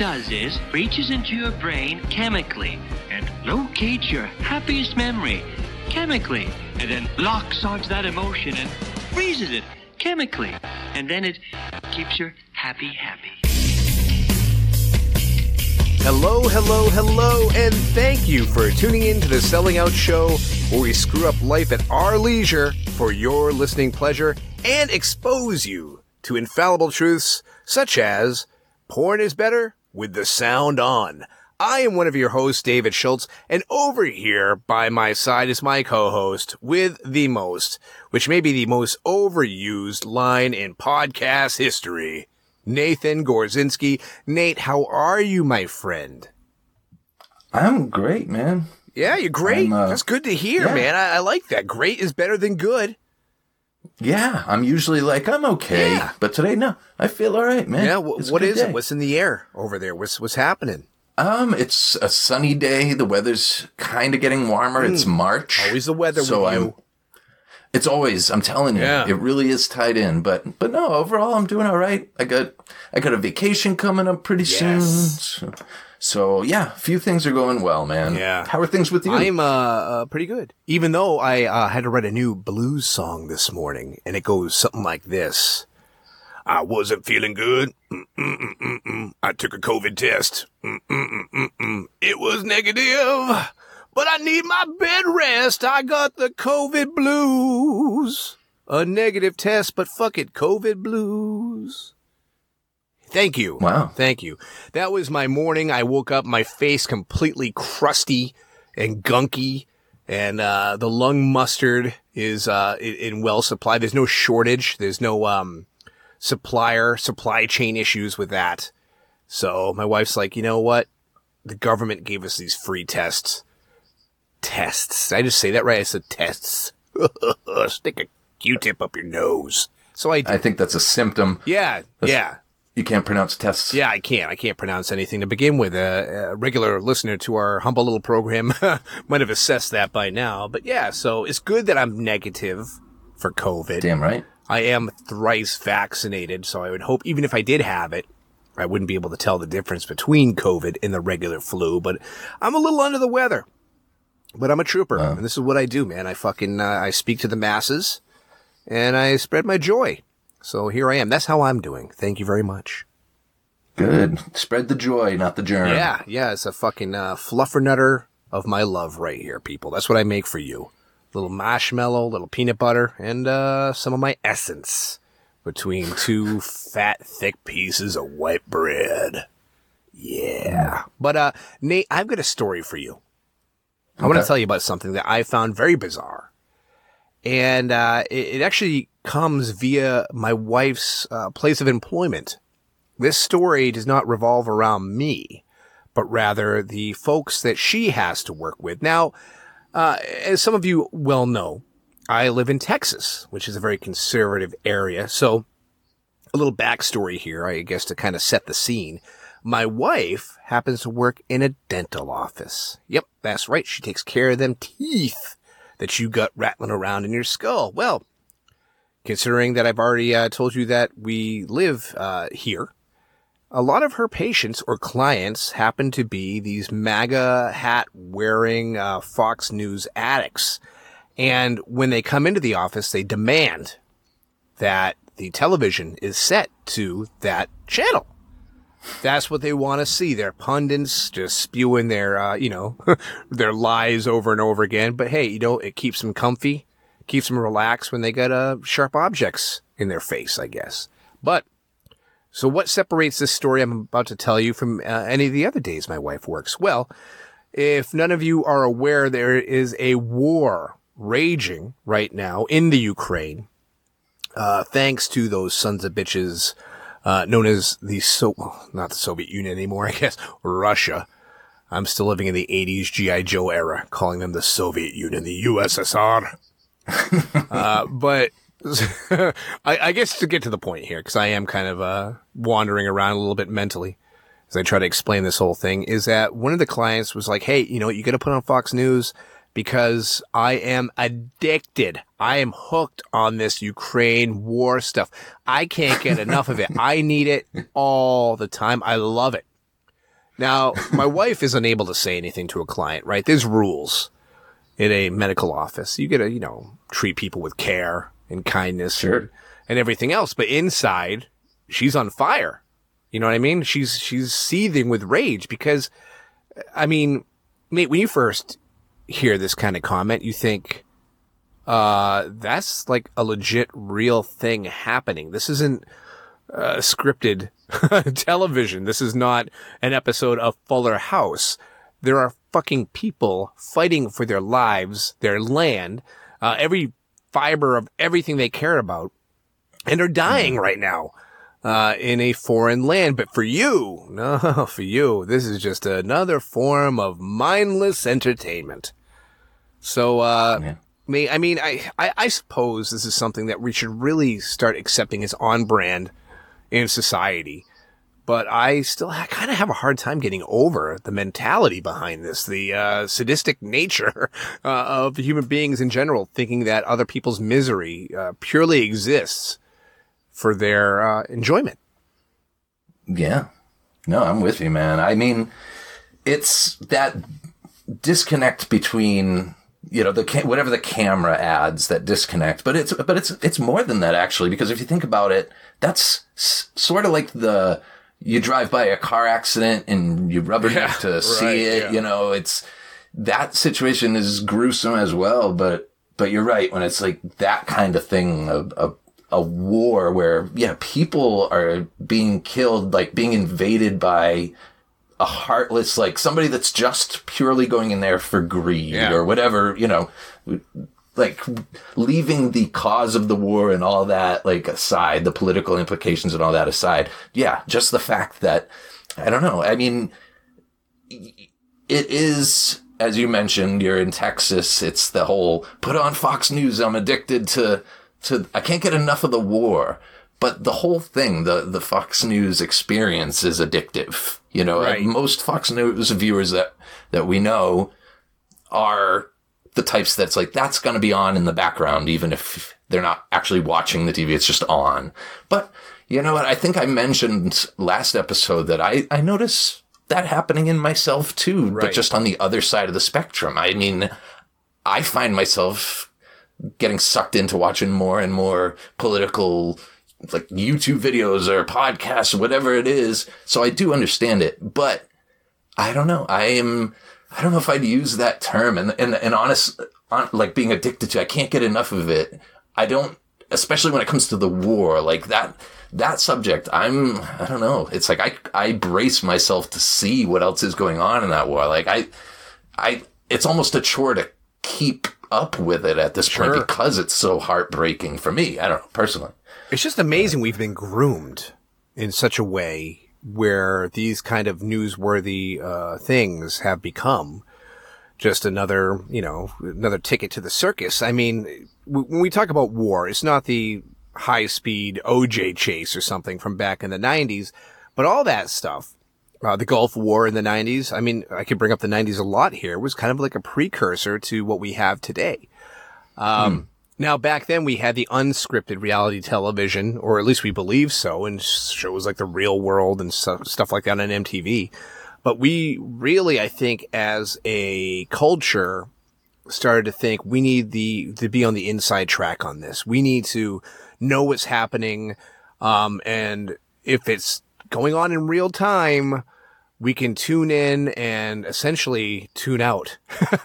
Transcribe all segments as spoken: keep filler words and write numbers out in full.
does is reaches into your brain chemically and locates your happiest memory chemically, and then locks onto that emotion and freezes it chemically, and then it keeps you happy, happy. Hello, hello, hello, and thank you for tuning in to the Selling Out Show, where we screw up life at our leisure for your listening pleasure and expose you to infallible truths such as porn is better with the sound on. I am one of your hosts, David Schultz, and over here by my side is my co-host with the most, which may be the most overused line in podcast history, Nathan Gorzinski. Nate, how are you, my friend? I'm great, man. Yeah, you're great. Uh, That's good to hear, yeah. man. I, I like that. Great is better than good. Yeah, I'm usually like, I'm okay. Yeah. But today, no, I feel all right, man. Yeah, w- It's a what good is day. it? What's in the air over there? What's what's happening? Um, it's a sunny day. The weather's kind of getting warmer. Mm. It's March. Always the weather so with you. I'm, it's always, I'm telling you, Yeah. it really is tied in. But but no, overall, I'm doing all right. I got I got a vacation coming up pretty Yes. soon. So, so yeah, a few things are going well, man. Yeah. How are things with you? I'm uh, uh pretty good. Even though I uh, had to write a new blues song this morning, and it goes something like this. I wasn't feeling good. Mm-mm-mm-mm-mm. I took a COVID test. Mm-mm-mm-mm-mm. It was negative, but I need my bed rest. I got the COVID blues. A negative test, but fuck it, COVID blues. Thank you. Wow. Thank you. That was my morning. I woke up, my face completely crusty and gunky, and uh the lung mustard is uh in, in well supply. There's no shortage. There's no um supplier, supply chain issues with that. So my wife's like, you know what? The government gave us these free tests. Tests. Did I just say that right? I said tests. Stick a Q-tip up your nose. So I did. I think that's a symptom. Yeah, That's- yeah. You can't pronounce tests. Yeah, I can't. I can't pronounce anything to begin with. A, a regular listener to our humble little program might have assessed that by now. But yeah, so it's good that I'm negative for COVID. Damn right. I am thrice vaccinated, so I would hope even if I did have it, I wouldn't be able to tell the difference between COVID and the regular flu. But I'm a little under the weather. But I'm a trooper, Wow. and this is what I do, man. I fucking uh, I speak to the masses, and I spread my joy. So here I am. That's how I'm doing. Thank you very much. Good. Spread the joy, not the germ. Yeah, yeah, it's a fucking uh, fluffernutter of my love right here, people. That's what I make for you. Little marshmallow, little peanut butter, and uh, some of my essence between two fat, thick pieces of white bread. Yeah. But, uh, Nate, I've got a story for you. I want to Okay. tell you about something that I found very bizarre. And uh, it, it actually comes via my wife's uh, place of employment. This story does not revolve around me, but rather the folks that she has to work with. Now, uh, as some of you well know, I live in Texas, which is a very conservative area. So a little backstory here, I guess, to kind of set the scene. My wife happens to work in a dental office. Yep, that's right. She takes care of them teeth that you got rattling around in your skull. Well, considering that I've already uh, told you that we live uh, here, a lot of her patients or clients happen to be these MAGA hat wearing uh, Fox News addicts. And when they come into the office, they demand that the television is set to that channel. That's what they want to see. Their pundits just spewing their, uh, you know, their lies over and over again. But hey, you know, it keeps them comfy, keeps them relaxed when they got uh, sharp objects in their face, I guess. But so what separates this story I'm about to tell you from uh, any of the other days my wife works? Well, if none of you are aware, there is a war raging right now in the Ukraine, uh, thanks to those sons of bitches, uh, known as the so, well, not the Soviet Union anymore, I guess, Russia. I'm still living in the eighties G I Joe era, calling them the Soviet Union, the U S S R. uh, but I, I guess to get to the point here, because I am kind of uh, wandering around a little bit mentally as I try to explain this whole thing, is that one of the clients was like, hey, you know, you got to put on Fox News because I am addicted. I am hooked on this Ukraine war stuff. I can't get enough of it. I need it all the time. I love it. Now, my wife is unable to say anything to a client, right? There's rules in a medical office. You gotta, you know, treat people with care and kindness Sure. and, and everything else. But inside, she's on fire. You know what I mean? She's, she's seething with rage because, I mean, mate, when you first hear this kind of comment, you think, uh, that's like a legit real thing happening. This isn't uh, scripted television. This is not an episode of Fuller House. There are fucking people fighting for their lives, their land, uh, every fiber of everything they care about, and are dying right now, uh, in a foreign land. But for you, no, for you, this is just another form of mindless entertainment. So, uh, Yeah. me, I mean, I, I, I suppose this is something that we should really start accepting as on brand in society. But I still ha- kind of have a hard time getting over the mentality behind this, the uh, sadistic nature uh, of human beings in general, thinking that other people's misery uh, purely exists for their uh, enjoyment. Yeah. No, I'm with you, man. I mean, it's that disconnect between, you know, the ca- whatever the camera adds, that disconnect. But it's but it's it's more than that, actually, because if you think about it, that's s- sort of like the you drive by a car accident and you rubberneck Yeah, to see right, it. yeah. You know, it's that situation is gruesome as well. But but you're right, when it's like that kind of thing, a a, a war where yeah, people are being killed, like being invaded by a heartless, like somebody that's just purely going in there for greed Yeah. or whatever, you know, like leaving the cause of the war and all that, like aside, the political implications and all that aside. Yeah. Just the fact that, I don't know. I mean, it is, as you mentioned, you're in Texas. It's the whole put on Fox News. I'm addicted to, to, I can't get enough of the war. But the whole thing, the, the Fox News experience is addictive. You know, Right. and most Fox News viewers that, that we know are the types that's like, that's going to be on in the background, even if they're not actually watching the T V. It's just on. But you know what? I think I mentioned last episode that I, I notice that happening in myself too, Right. but just on the other side of the spectrum. I mean, I find myself getting sucked into watching more and more political, like YouTube videos or podcasts, whatever it is. So I do understand it, but I don't know. I am, I don't know if I'd use that term and, and, and honest, on, like being addicted to, I can't get enough of it. I don't, especially when it comes to the war, like that, that subject, I'm, I don't know. It's like, I, I brace myself to see what else is going on in that war. Like I, I, it's almost a chore to keep up with it at this Sure. point because it's so heartbreaking for me. I don't know, personally. It's just amazing we've been groomed in such a way where these kind of newsworthy uh, things have become just another, you know, another ticket to the circus. I mean, w- when we talk about war, it's not the high-speed O J chase or something from back in the nineties, but all that stuff, uh, the Gulf War in the nineties, I mean, I could bring up the nineties a lot here, was kind of like a precursor to what we have today. Um, hmm. Now, back then, we had the unscripted reality television, or at least we believe so, and shows like The Real World and stuff, stuff like that on M T V. But we really, I think, as a culture, started to think we need the to be on the inside track on this. We need to know what's happening, um, and if it's going on in real time, we can tune in and essentially tune out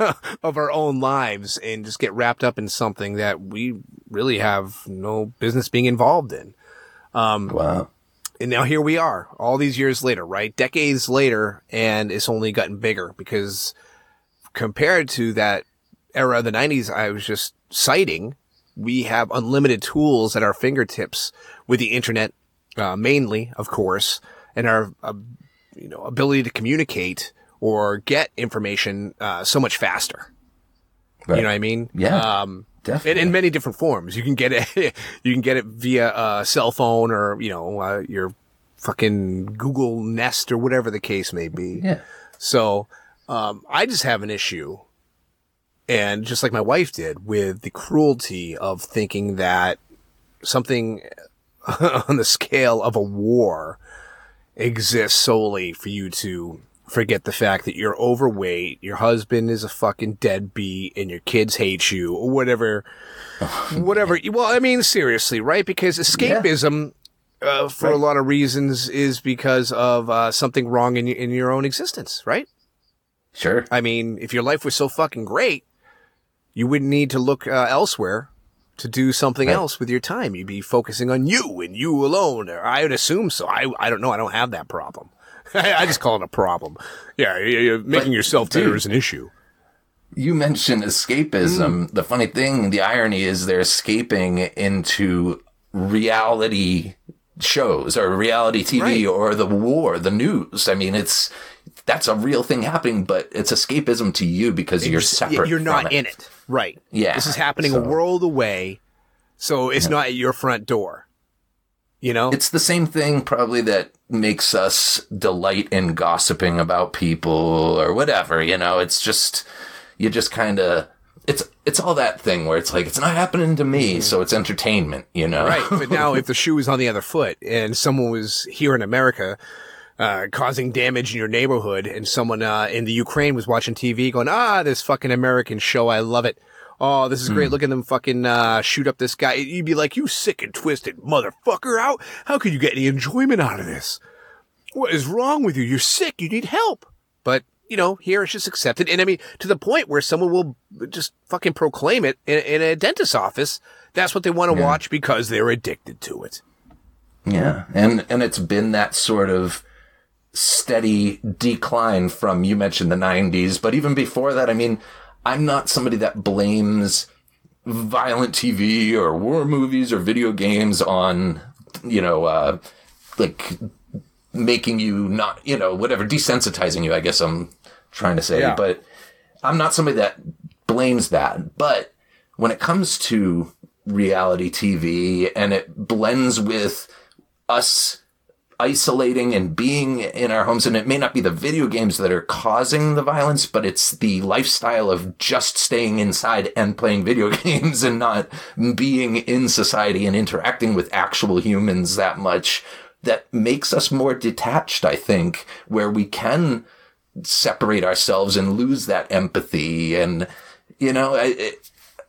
of our own lives and just get wrapped up in something that we really have no business being involved in. Um, wow. And now here we are, all these years later, right? Decades later, and it's only gotten bigger because compared to that era of the nineties I was just citing, we have unlimited tools at our fingertips with the internet, uh, mainly, of course, and our uh, you know, ability to communicate or get information, uh, so much faster. Right. You know what I mean? Yeah. Um, definitely. in, in many different forms. You can get it, you can get it via a cell phone or, you know, uh, your fucking Google Nest or whatever the case may be. Yeah. So, um, I just have an issue, and just like my wife did, with the cruelty of thinking that something on the scale of a war exists solely for you to forget the fact that you're overweight, your husband is a fucking deadbeat, and your kids hate you, or whatever, whatever. Well, I mean, seriously, right? Because escapism, yeah. uh, for right. a lot of reasons, is because of uh, something wrong in, in your own existence, right? Sure. I mean, if your life was so fucking great, you wouldn't need to look uh, elsewhere to do something right. else with your time. You'd be focusing on you and you alone, or I would assume so. I I don't know. I don't have that problem. I just call it a problem. Yeah, you're making but, yourself better is an issue. You mentioned escapism. Mm. The funny thing, the irony is they're escaping into reality shows or reality T V right. or the war, the news. I mean, it's that's a real thing happening, but it's escapism to you because you're separate. You're not from in it. Right. Yeah. This is happening so, a world away, so it's yeah. not at your front door. You know? It's the same thing probably that makes us delight in gossiping about people or whatever, you know? It's just, you just kind of, it's it's all that thing where it's like, it's not happening to me, so it's entertainment, you know? Right. But now if the shoe is on the other foot and someone was here in America uh causing damage in your neighborhood and someone uh in the Ukraine was watching T V going, ah, this fucking American show, I love it. Oh, this is great. Mm. Look at them fucking uh shoot up this guy. You'd be like, you sick and twisted motherfucker. How, how could you get any enjoyment out of this? What is wrong with you? You're sick. You need help. But, you know, here it's just accepted. And I mean, to the point where someone will just fucking proclaim it in, in a dentist's office. That's what they want to yeah. watch because they're addicted to it. Yeah. And, and it's been that sort of steady decline from, you mentioned the nineties, but even before that, I mean, I'm not somebody that blames violent T V or war movies or video games on, you know, uh, like making you not, you know, whatever, desensitizing you, I guess I'm trying to say, yeah. but I'm not somebody that blames that. But when it comes to reality T V and it blends with us isolating and being in our homes, and it may not be the video games that are causing the violence, but it's the lifestyle of just staying inside and playing video games and not being in society and interacting with actual humans that much, that makes us more detached, I think, where we can separate ourselves and lose that empathy. And, you know, it,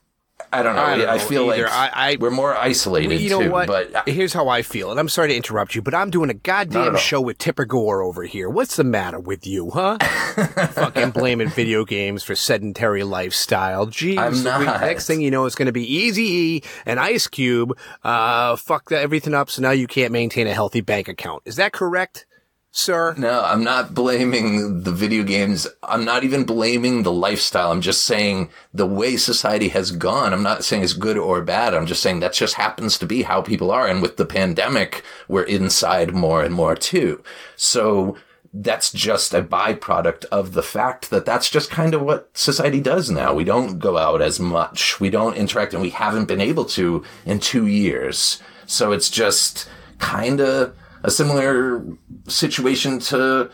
I don't know. I, don't I feel either. like I, I, we're more isolated, you know too. What? But here's how I feel, and I'm sorry to interrupt you, but I'm doing a goddamn show with Tipper Gore over here. What's the matter with you, huh? Fucking blaming video games for sedentary lifestyle. Jeez. I'm not. Next thing you know, it's going to be Eazy-E and Ice Cube. Uh, fuck everything up, so now you can't maintain a healthy bank account. Is that correct, sir? No, I'm not blaming the video games. I'm not even blaming the lifestyle. I'm just saying the way society has gone. I'm not saying it's good or bad. I'm just saying that just happens to be how people are. And with the pandemic, we're inside more and more too. So that's just a byproduct of the fact that that's just kind of what society does now. We don't go out as much. We don't interact, and we haven't been able to in two years. So it's just kind of a similar situation to,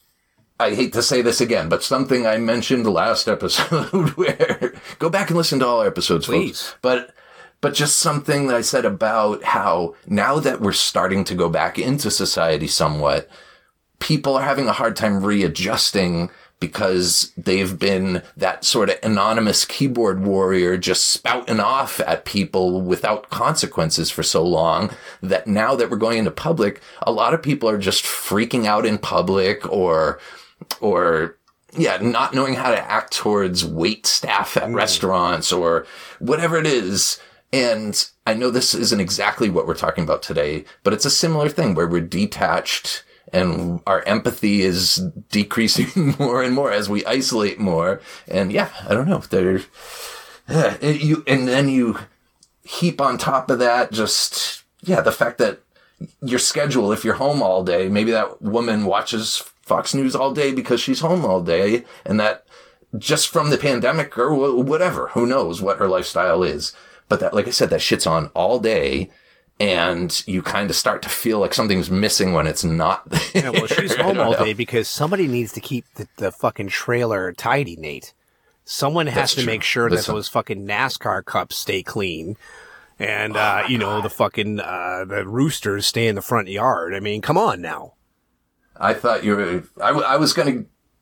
I hate to say this again, but something I mentioned the last episode where, go back and listen to all our episodes, please. Folks. But, but just something that I said about how now that we're starting to go back into society somewhat, people are having a hard time readjusting because they've been that sort of anonymous keyboard warrior just spouting off at people without consequences for so long that now that we're going into public, a lot of people are just freaking out in public or, or, yeah, not knowing how to act towards wait staff at mm. restaurants or whatever it is. And I know this isn't exactly what we're talking about today, but it's a similar thing where we're detached and our empathy is decreasing more and more as we isolate more. And yeah, I don't know. There, yeah, you, and then you heap on top of that just, yeah, the fact that your schedule, if you're home all day, maybe that woman watches Fox News all day because she's home all day, and that just from the pandemic or whatever, who knows what her lifestyle is. But that, like I said, that shit's on all day. And you kind of start to feel like something's missing when it's not there. Yeah, well, she's home all day because somebody needs to keep the, the fucking trailer tidy, Nate. Someone has That's to true. make sure Listen. that those fucking NASCAR cups stay clean. And, uh, oh you know, God. the fucking, uh, the roosters stay in the front yard. I mean, come on now. I thought you were, I, w- I was going to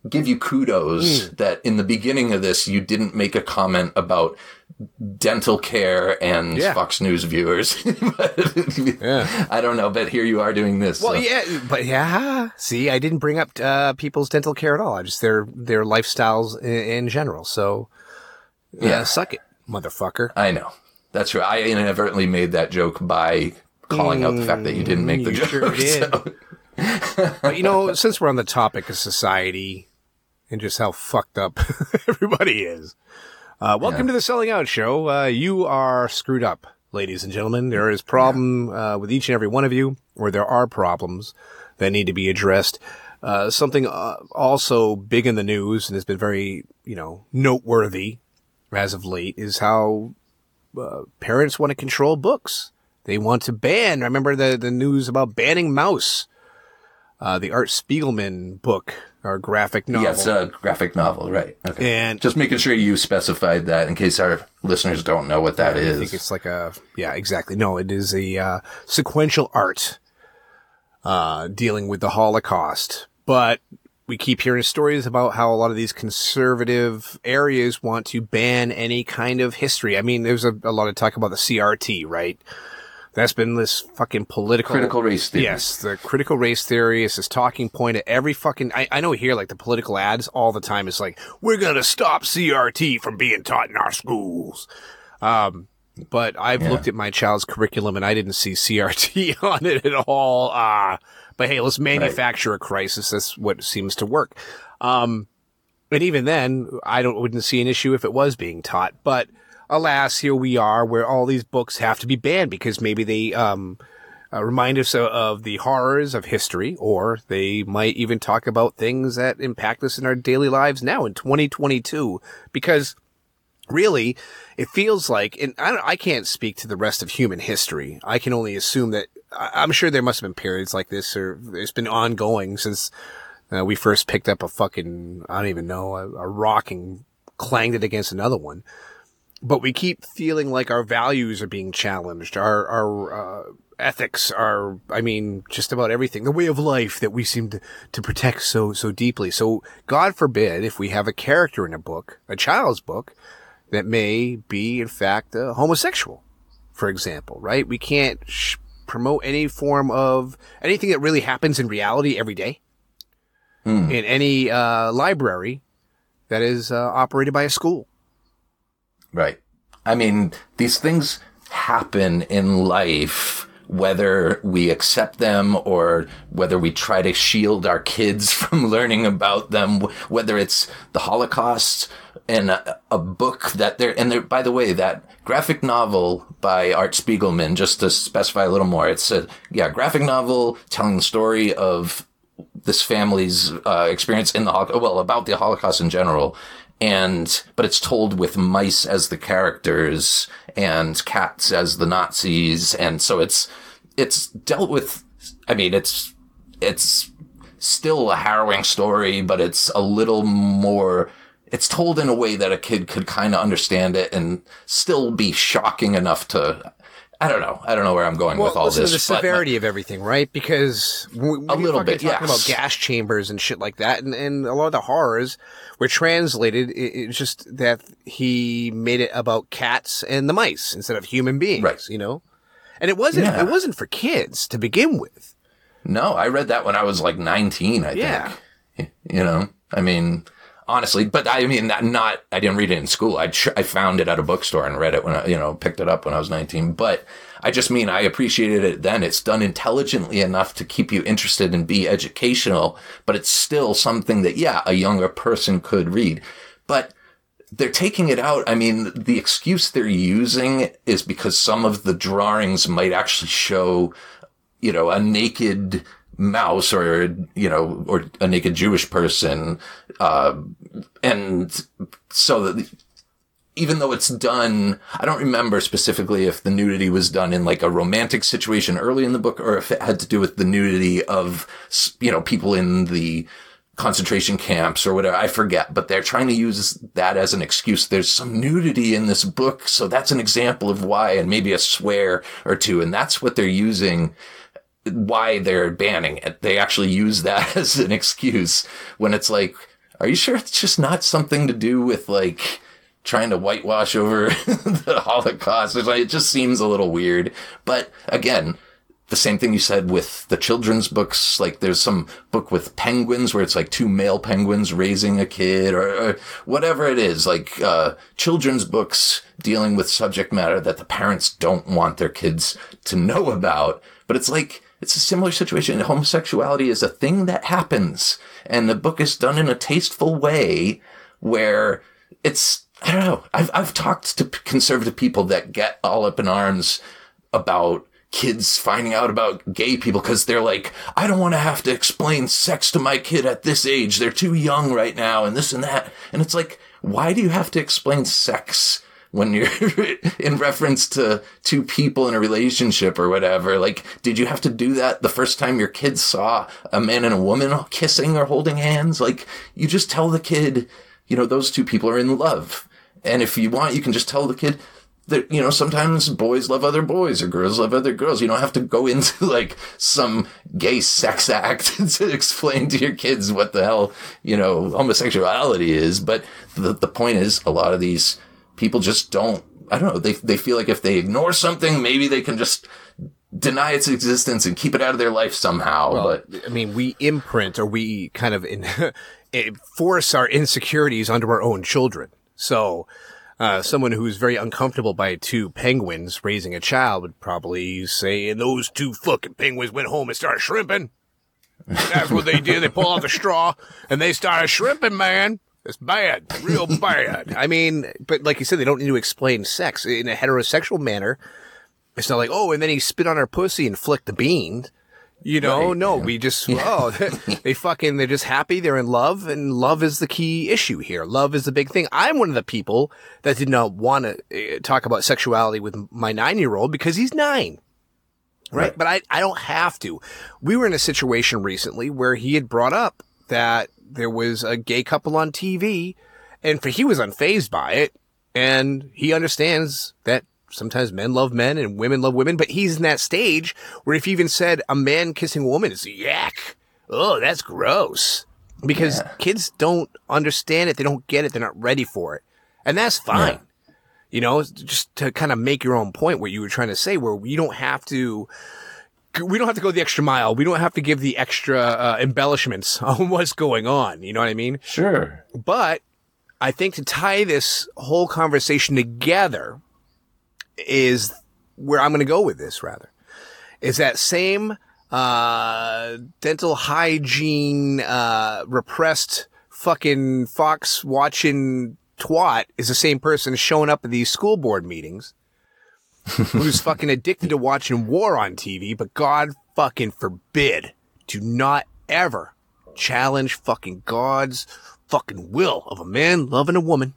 give you kudos mm. that in the beginning of this, you didn't make a comment about dental care and yeah. Fox News viewers. but, yeah. I don't know, but here you are doing this. Well, so. yeah, but yeah. See, I didn't bring up uh, people's dental care at all. I just their their lifestyles in, in general. So, yeah, yeah, suck it, motherfucker. I know. That's right. I inadvertently made that joke by calling mm, out the fact that you didn't make the you joke. Sure did. So. But you know, since we're on the topic of society and just how fucked up everybody is. Uh, welcome yeah. to the Selling Out Show. Uh, you are screwed up, ladies and gentlemen. There is problem uh, with each and every one of you, or there are problems that need to be addressed. Uh, something uh, also big in the news and has been very, you know, noteworthy as of late is how uh, parents want to control books. They want to ban. Remember the the news about banning Mouse, uh, the Art Spiegelman book. Our graphic novel. Yes, a graphic novel, right. Okay. And just making sure you specified that in case our listeners don't know what that I is. I think it's like a, yeah, exactly. No, it is a uh, sequential art uh, dealing with the Holocaust. But we keep hearing stories about how a lot of these conservative areas want to ban any kind of history. I mean, there's a, a lot of talk about the C R T, right? That's been this fucking political... Critical race theory. Yes, the critical race theory is this talking point at every fucking... I, I know here, like, the political ads all the time is like, we're gonna stop C R T from being taught in our schools. Um, but I've yeah. looked at my child's curriculum and I didn't see C R T on it at all. Uh, but hey, let's manufacture right. a crisis. That's what seems to work. Um, and even then, I don't wouldn't see an issue if it was being taught. But... alas, here we are where all these books have to be banned because maybe they um, uh, remind us of, of the horrors of history, or they might even talk about things that impact us in our daily lives now in twenty twenty-two. Because really, it feels like, and I, don't, I can't speak to the rest of human history. I can only assume that, I'm sure there must have been periods like this, or it's been ongoing since uh, we first picked up a fucking, I don't even know, a, a rock and clanged it against another one. But we keep feeling like our values are being challenged. Our, our, uh, ethics are, I mean, just about everything. The way of life that we seem to, to protect so, so deeply. So God forbid if we have a character in a book, a child's book, that may be, in fact, uh, homosexual, for example, right? We can't sh- promote any form of anything that really happens in reality every day mm. in any, uh, library that is, uh, operated by a school. Right. I mean, these things happen in life, whether we accept them or whether we try to shield our kids from learning about them, whether it's the Holocaust and a, a book that they're, and they're, by the way, that graphic novel by Art Spiegelman, just to specify a little more, it's a, yeah, graphic novel telling the story of this family's, uh, experience in the Holocaust, well, about the Holocaust in general. And, but it's told with mice as the characters and cats as the Nazis. And so it's, it's dealt with, I mean, it's, it's still a harrowing story, but it's a little more, it's told in a way that a kid could kind of understand it and still be shocking enough to, I don't know. I don't know where I'm going well, with all listen this. To the severity but, of everything, right? Because we, we a little bit, talking yes. about gas chambers and shit like that, and, and a lot of the horrors were translated. It, it's just that he made it about cats and the mice instead of human beings, right. you know. And it wasn't. Yeah. It wasn't for kids to begin with. No, I read that when I was like nineteen. I yeah. think. You know, I mean. Honestly, but I mean, not, not, I didn't read it in school. I, tr- I found it at a bookstore and read it when I, you know, picked it up when I was nineteen. But I just mean, I appreciated it then. It's done intelligently enough to keep you interested and be educational, but it's still something that, yeah, a younger person could read. But they're taking it out. I mean, the excuse they're using is because some of the drawings might actually show, you know, a naked mouse or, you know, or a naked Jewish person. Uh, and so that even though it's done, I don't remember specifically if the nudity was done in like a romantic situation early in the book or if it had to do with the nudity of, you know, people in the concentration camps or whatever. I forget, but they're trying to use that as an excuse. There's some nudity in this book. So that's an example of why, and maybe a swear or two. And that's what they're using, why they're banning it. They actually use that as an excuse when it's like, are you sure it's just not something to do with like trying to whitewash over the Holocaust? It just seems a little weird. But again, the same thing you said with the children's books. Like there's some book with penguins where it's like two male penguins raising a kid or, or whatever it is, like, uh, children's books dealing with subject matter that the parents don't want their kids to know about. But it's like, it's a similar situation. Homosexuality is a thing that happens, and the book is done in a tasteful way where it's, I don't know. I've, I've talked to conservative people that get all up in arms about kids finding out about gay people because they're like, I don't want to have to explain sex to my kid at this age. They're too young right now and this and that. And it's like, why do you have to explain sex when you're in reference to two people in a relationship or whatever? Like, did you have to do that the first time your kid saw a man and a woman kissing or holding hands? Like, you just tell the kid, you know, those two people are in love. And if you want, you can just tell the kid that, you know, sometimes boys love other boys or girls love other girls. You don't have to go into like some gay sex act to explain to your kids what the hell, you know, homosexuality is. But the, the point is, a lot of these people just don't, I don't know, they, they feel like if they ignore something, maybe they can just deny its existence and keep it out of their life somehow. Well, but I mean, we imprint or we kind of in, force our insecurities onto our own children. So, Uh, someone who's very uncomfortable by two penguins raising a child would probably say, and those two fucking penguins went home and started shrimping. That's what they did. They pull out the straw and they started shrimping, man. It's bad. Real bad. I mean, but like you said, they don't need to explain sex in a heterosexual manner. It's not like, oh, and then he spit on her pussy and flicked the bean. You know, right. no, we just, oh, they fucking, they're just happy. They're in love, and love is the key issue here. Love is the big thing. I'm one of the people that did not want to uh, talk about sexuality with my nine-year-old because he's nine. Right? right. But I, I don't have to. We were in a situation recently where he had brought up that there was a gay couple on T V, and for, he was unfazed by it, and he understands that sometimes men love men and women love women, but he's in that stage where if you even said a man kissing a woman is a yak, oh, that's gross. Because yeah. kids don't understand it. They don't get it. They're not ready for it. And that's fine. Yeah. You know, just to kind of make your own point what you were trying to say, where you don't have to, we don't have to go the extra mile. We don't have to give the extra uh, embellishments on what's going on. You know what I mean? Sure. But I think to tie this whole conversation together is where I'm going to go with this, rather, is that same uh dental hygiene, uh repressed fucking fox watching twat is the same person showing up at these school board meetings who's fucking addicted to watching war on T V, but God fucking forbid, do not ever challenge fucking God's fucking will of a man loving a woman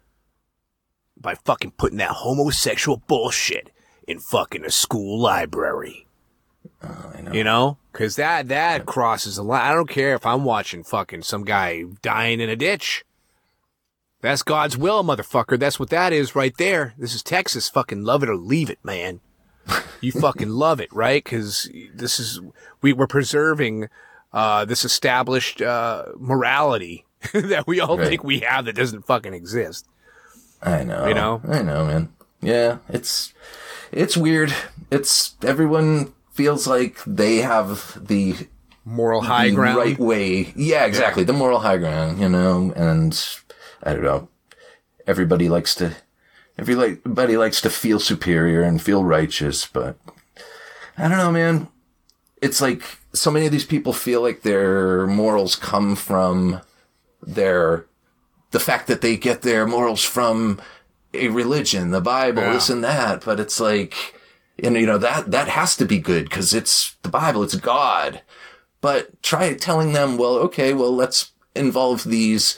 by fucking putting that homosexual bullshit in fucking a school library. Oh, I know. You know? Cause that, that crosses the line. I don't care if I'm watching fucking some guy dying in a ditch. That's God's will, motherfucker. That's what that is right there. This is Texas. Fucking love it or leave it, man. You fucking love it, right? Cause this is, we were preserving, uh, this established, uh, morality that we all right. think we have that doesn't fucking exist. I know. You know? I know, man. Yeah, it's it's weird. It's everyone feels like they have the moral high the ground. Right way. Yeah, exactly. Yeah. The moral high ground, you know, and I don't know. Everybody likes to everybody likes to feel superior and feel righteous, but I don't know, man. It's like so many of these people feel like their morals come from their the fact that they get their morals from a religion, the Bible, yeah. this and that. But it's like, and you know, that, that has to be good because it's the Bible, it's God. But try telling them, well, okay, well, let's involve these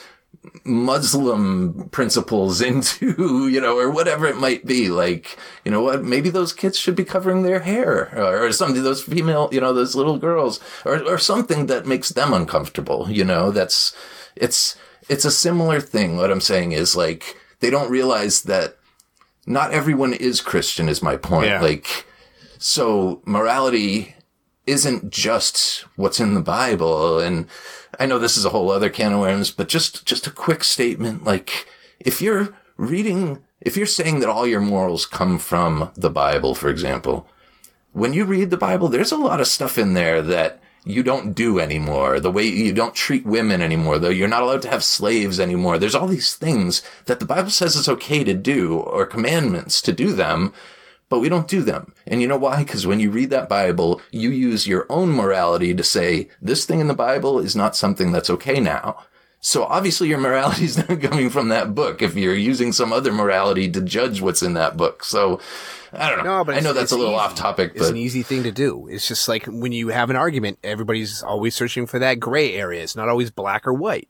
Muslim principles into, you know, or whatever it might be. Like, you know what, maybe those kids should be covering their hair or, or something, those female, you know, those little girls or, or something that makes them uncomfortable, you know, that's, it's, It's a similar thing. What I'm saying is like, they don't realize that not everyone is Christian is my point. Yeah. Like, so morality isn't just what's in the Bible. And I know this is a whole other can of worms, but just, just a quick statement. Like, if you're reading, if you're saying that all your morals come from the Bible, for example, when you read the Bible, there's a lot of stuff in there that you don't do anymore. The way you don't treat women anymore, though you're not allowed to have slaves anymore. There's all these things that the Bible says it's okay to do, or commandments to do them, but we don't do them. And you know why? Because when you read that Bible, you use your own morality to say, this thing in the Bible is not something that's okay now. So obviously your morality is not coming from that book if you're using some other morality to judge what's in that book. So I don't know. No, but I know that's a little easy. off topic, but it's an easy thing to do. It's just like when you have an argument, everybody's always searching for that gray area. It's not always black or white.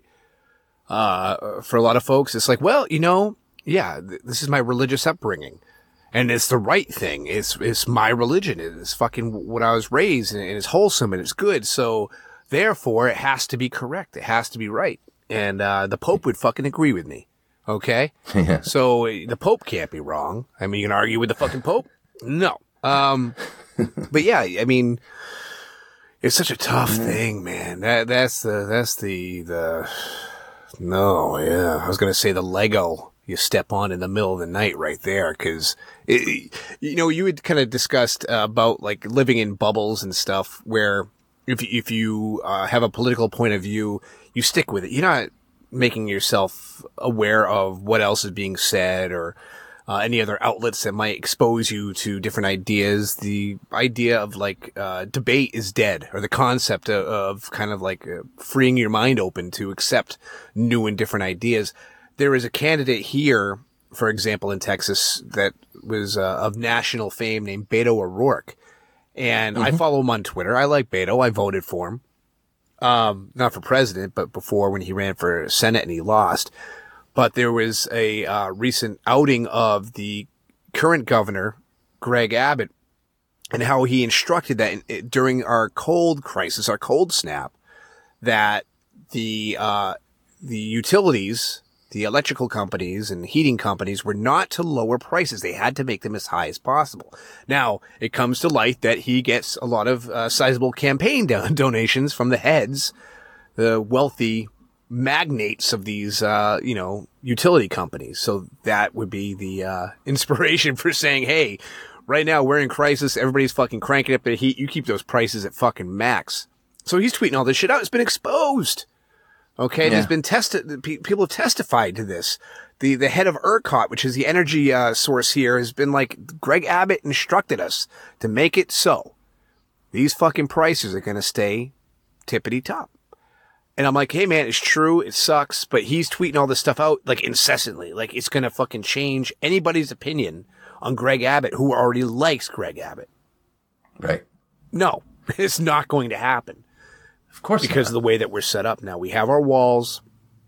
Uh, for a lot of folks, it's like, well, you know, yeah, th- this is my religious upbringing. And it's the right thing. It's, it's my religion. It's fucking what I was raised in, and it's wholesome and it's good. So therefore it has to be correct. It has to be right. And, uh, the Pope would fucking agree with me. Okay. Yeah. So uh, the Pope can't be wrong. I mean, you can argue with the fucking Pope. No. Um, but yeah, I mean, it's such a tough thing, man. That, that's the, that's the, the, no, yeah. I was going to say the Lego you step on in the middle of the night right there. Cause it, you know, you had kind of discussed uh, about like living in bubbles and stuff where if, if you, uh, have a political point of view, you stick with it. You're not making yourself aware of what else is being said or uh, any other outlets that might expose you to different ideas. The idea of like uh, debate is dead, or the concept of, of kind of like uh, freeing your mind open to accept new and different ideas. There is a candidate here, for example, in Texas that was uh, of national fame named Beto O'Rourke. And mm-hmm. I follow him on Twitter. I like Beto. I voted for him. Um, not for president, but before when he ran for Senate and he lost. But there was a uh, recent outing of the current governor, Greg Abbott, and how he instructed that in, during our cold crisis, our cold snap, that the, uh, the utilities, the electrical companies and heating companies were not to lower prices. They had to make them as high as possible. Now, it comes to light that he gets a lot of uh, sizable campaign do- donations from the heads, the wealthy magnates of these, uh, you know, utility companies. So that would be the uh, inspiration for saying, hey, right now we're in crisis. Everybody's fucking cranking up their heat. You keep those prices at fucking max. So he's tweeting all this shit out. It's been exposed. Okay, yeah. There's been tested. People have testified to this. The the head of ERCOT, which is the energy uh, source here, has been like, Greg Abbott instructed us to make it so. These fucking prices are going to stay tippity top. And I'm like, hey man, it's true. It sucks, but he's tweeting all this stuff out like incessantly. Like it's going to fucking change anybody's opinion on Greg Abbott who already likes Greg Abbott. Right. No, it's not going to happen. Of course, because not. of the way that we're set up now. We have our walls,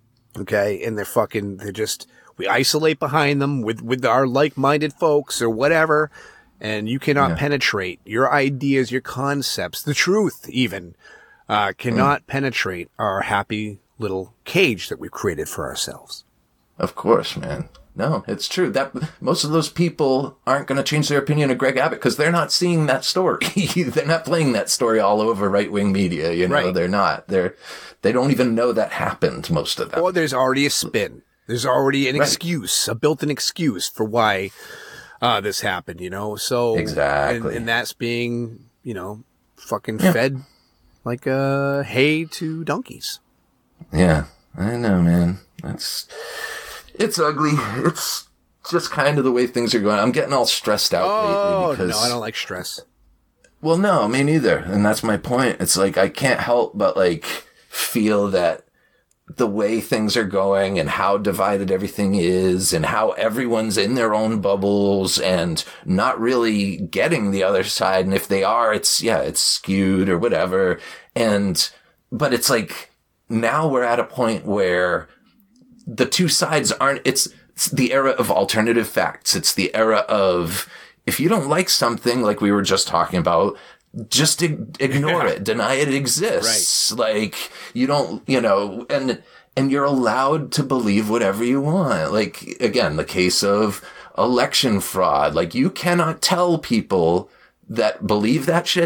okay, and they're fucking, they're just, we isolate behind them with, with our like-minded folks or whatever, and you cannot yeah. penetrate your ideas, your concepts, the truth even, uh, cannot mm. penetrate our happy little cage that we've created for ourselves. Of course, man. No, it's true. That most of those people aren't going to change their opinion of Greg Abbott because they're not seeing that story. They're not playing that story all over right-wing media. You know, right. They're not. They're they don't even know that happened. Most of them. Or there's already a spin. There's already an right. excuse, a built-in excuse for why uh, this happened. You know, so exactly, and, and that's being you know fucking yeah. fed like uh, hay to donkeys. Yeah, I know, man. That's. It's ugly. It's just kind of the way things are going. I'm getting all stressed out oh, lately because... no, I don't like stress. Well, no, me neither. And that's my point. It's like, I can't help but like feel that the way things are going and how divided everything is and how everyone's in their own bubbles and not really getting the other side. And if they are, it's, yeah, it's skewed or whatever. And, but it's like, now we're at a point where the two sides aren't, it's, it's the era of alternative facts. It's the era of, if you don't like something like we were just talking about, just ig- ignore yeah. it, deny it exists. Right. Like, you don't, you know, and, and you're allowed to believe whatever you want. Like, again, the case of election fraud. Like, you cannot tell people that believe that shit,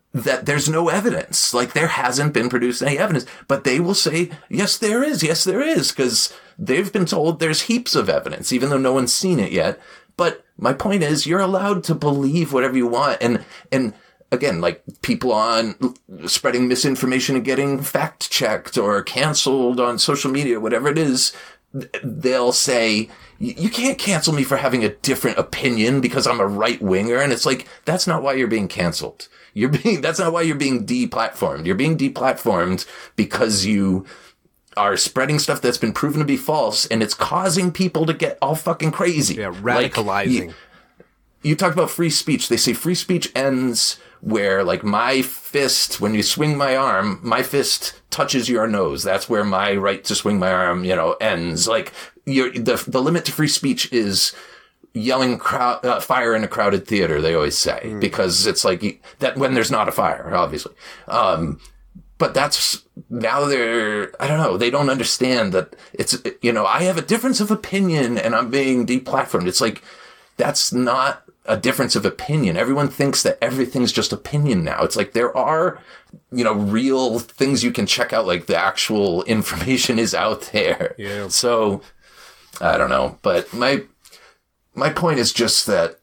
that there's no evidence. Like, there hasn't been produced any evidence, but they will say, yes, there is. Yes, there is. Because they've been told there's heaps of evidence, even though no one's seen it yet. But my point is, you're allowed to believe whatever you want. And, and again, like, people on spreading misinformation and getting fact checked or canceled on social media, whatever it is, they'll say, you can't cancel me for having a different opinion because I'm a right winger. And it's like, that's not why you're being canceled. You're being, that's not why you're being deplatformed. You're being deplatformed because you are spreading stuff that's been proven to be false, and it's causing people to get all fucking crazy. Yeah, radicalizing. Like, you, you talked about free speech. They say free speech ends where, like, my fist, when you swing my arm, my fist touches your nose. That's where my right to swing my arm, you know, ends. Like, you're, the the limit to free speech is yelling crowd, uh, fire in a crowded theater, they always say, mm. because it's like that when there's not a fire, obviously. Um, but that's now they're, I don't know, they don't understand that it's, you know, I have a difference of opinion and I'm being deplatformed. It's like, that's not a difference of opinion. Everyone thinks that everything's just opinion now. It's like there are, you know, real things you can check out, like the actual information is out there. Yeah. So I don't know, but my, my point is just that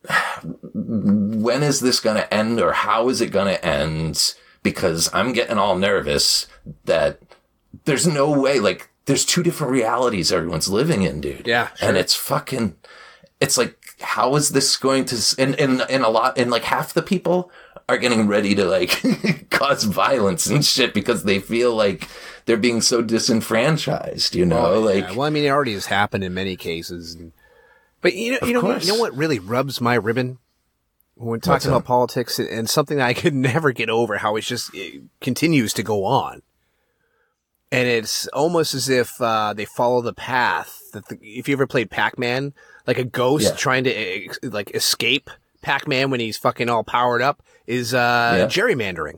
when is this going to end, or how is it going to end? Because I'm getting all nervous that there's no way, like, there's two different realities everyone's living in, dude. Yeah. Sure. And it's fucking, it's like, how is this going to, and, and, and a lot, and like half the people are getting ready to like cause violence and shit because they feel like they're being so disenfranchised, you know, oh, yeah. like, well, I mean, it already has happened in many cases. And, but you know, you know, you know what really rubs my ribbon when we're talking about politics, and something that I could never get over, how it's just, it continues to go on. And it's almost as if, uh, they follow the path that the, if you ever played Pac-Man, like a ghost yeah. trying to uh, like escape Pac-Man when he's fucking all powered up is, uh, yeah. gerrymandering.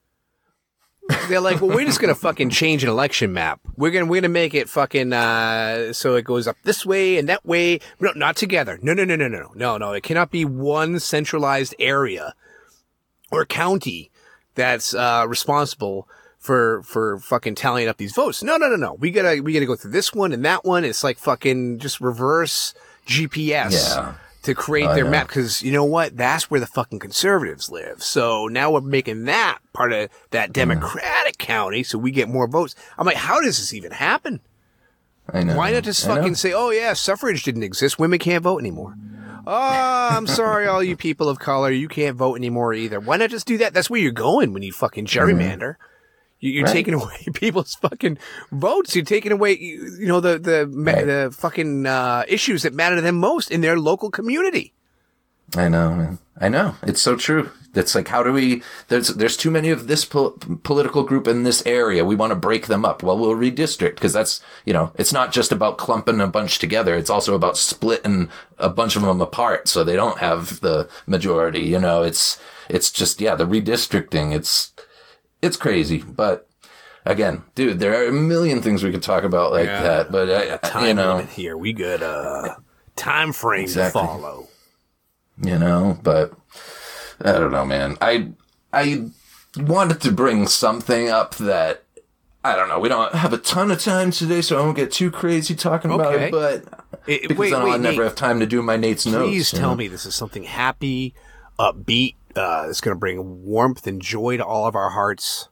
They're like, well, we're just going to fucking change an election map. We're going to, we're going to make it fucking, uh, so it goes up this way and that way. No, not together. No, no, no, no, no, no, no. It cannot be one centralized area or county that's, uh, responsible for, for fucking tallying up these votes. No, no, no, no. We gotta, we gotta go through this one and that one. It's like fucking just reverse G P S. Yeah. To create oh, their map, because you know what? That's where the fucking conservatives live. So now we're making that part of that Democratic mm. county, so we get more votes. I'm like, how does this even happen? I know. Why not just I fucking know. say, oh yeah, suffrage didn't exist, women can't vote anymore. Oh, I'm sorry, all you people of color, you can't vote anymore either. Why not just do that? That's where you're going when you fucking gerrymander. Mm. You're right. taking away people's fucking votes. You're taking away, you know, the the right. the fucking uh, issues that matter to them most in their local community. I know, man. I know. It's so true. It's like, how do we? There's there's too many of this po- political group in this area. We want to break them up. Well, we'll redistrict, because that's, you know, it's not just about clumping a bunch together. It's also about splitting a bunch of them apart so they don't have the majority. You know, it's it's just yeah, the redistricting. It's It's crazy, but again, dude, there are a million things we could talk about like yeah, that. But I, time you know, limit here we got a time frame exactly. to follow. You know, but I don't know, man. I I wanted to bring something up that I don't know. We don't have a ton of time today, so I won't get too crazy talking okay. about it. But it, because wait, I wait, never Nate, have time to do my Nate's please notes. Please tell you know? me this is something happy, upbeat. Uh, it's going to bring warmth and joy to all of our hearts.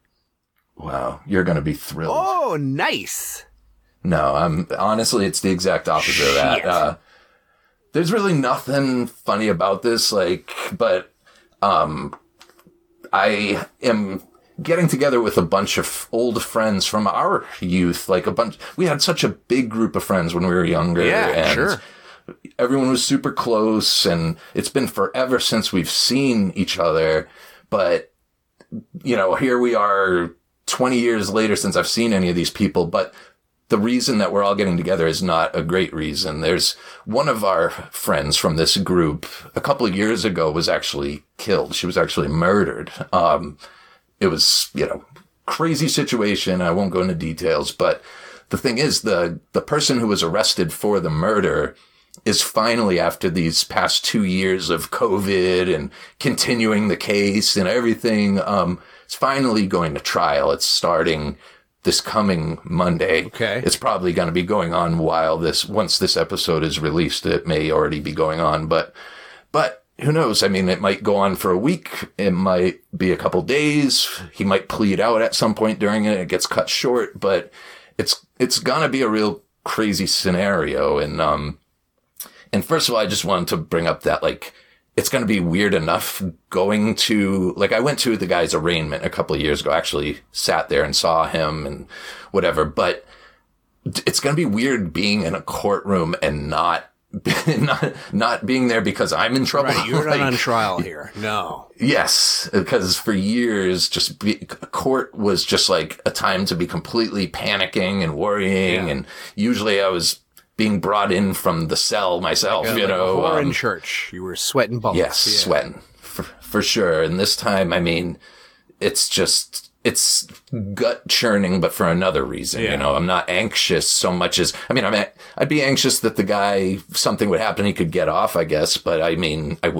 Wow, you're going to be thrilled. Oh, nice. No, I'm honestly, it's the exact opposite Shit. of that. Uh, there's really nothing funny about this, like, but um, I am getting together with a bunch of old friends from our youth, like a bunch. We had such a big group of friends when we were younger. Yeah, and sure. Everyone was super close, and it's been forever since we've seen each other. But, you know, here we are twenty years later since I've seen any of these people. But the reason that we're all getting together is not a great reason. There's one of our friends from this group a couple of years ago was actually killed. She was actually murdered. Um, it was, you know, crazy situation. I won't go into details, but the thing is, the, the person who was arrested for the murder is finally, after these past two years of COVID and continuing the case and everything, um, it's finally going to trial. It's starting this coming Monday. Okay. It's probably going to be going on while this, once this episode is released, it may already be going on, but, but who knows? I mean, it might go on for a week. It might be a couple days. He might plead out at some point during it. It gets cut short, but it's, it's going to be a real crazy scenario. And, um, and first of all, I just wanted to bring up that, like, it's going to be weird enough going to, like, I went to the guy's arraignment a couple of years ago, actually sat there and saw him and whatever, but it's going to be weird being in a courtroom and not, not, not being there because I'm in trouble. Right, you're like, not on trial here. No. Yes, because for years, just be, court was just like a time to be completely panicking and worrying. Yeah. And usually I was being brought in from the cell myself, Like a- you know. Or um, in church. You were sweating bullets. Yes, Yeah. sweating for, for sure. And this time, I mean, it's just, it's gut churning, but for another reason, Yeah. you know, I'm not anxious so much as, I mean, I'm, I'd be anxious that the guy, something would happen, he could get off, I guess. But I mean, I,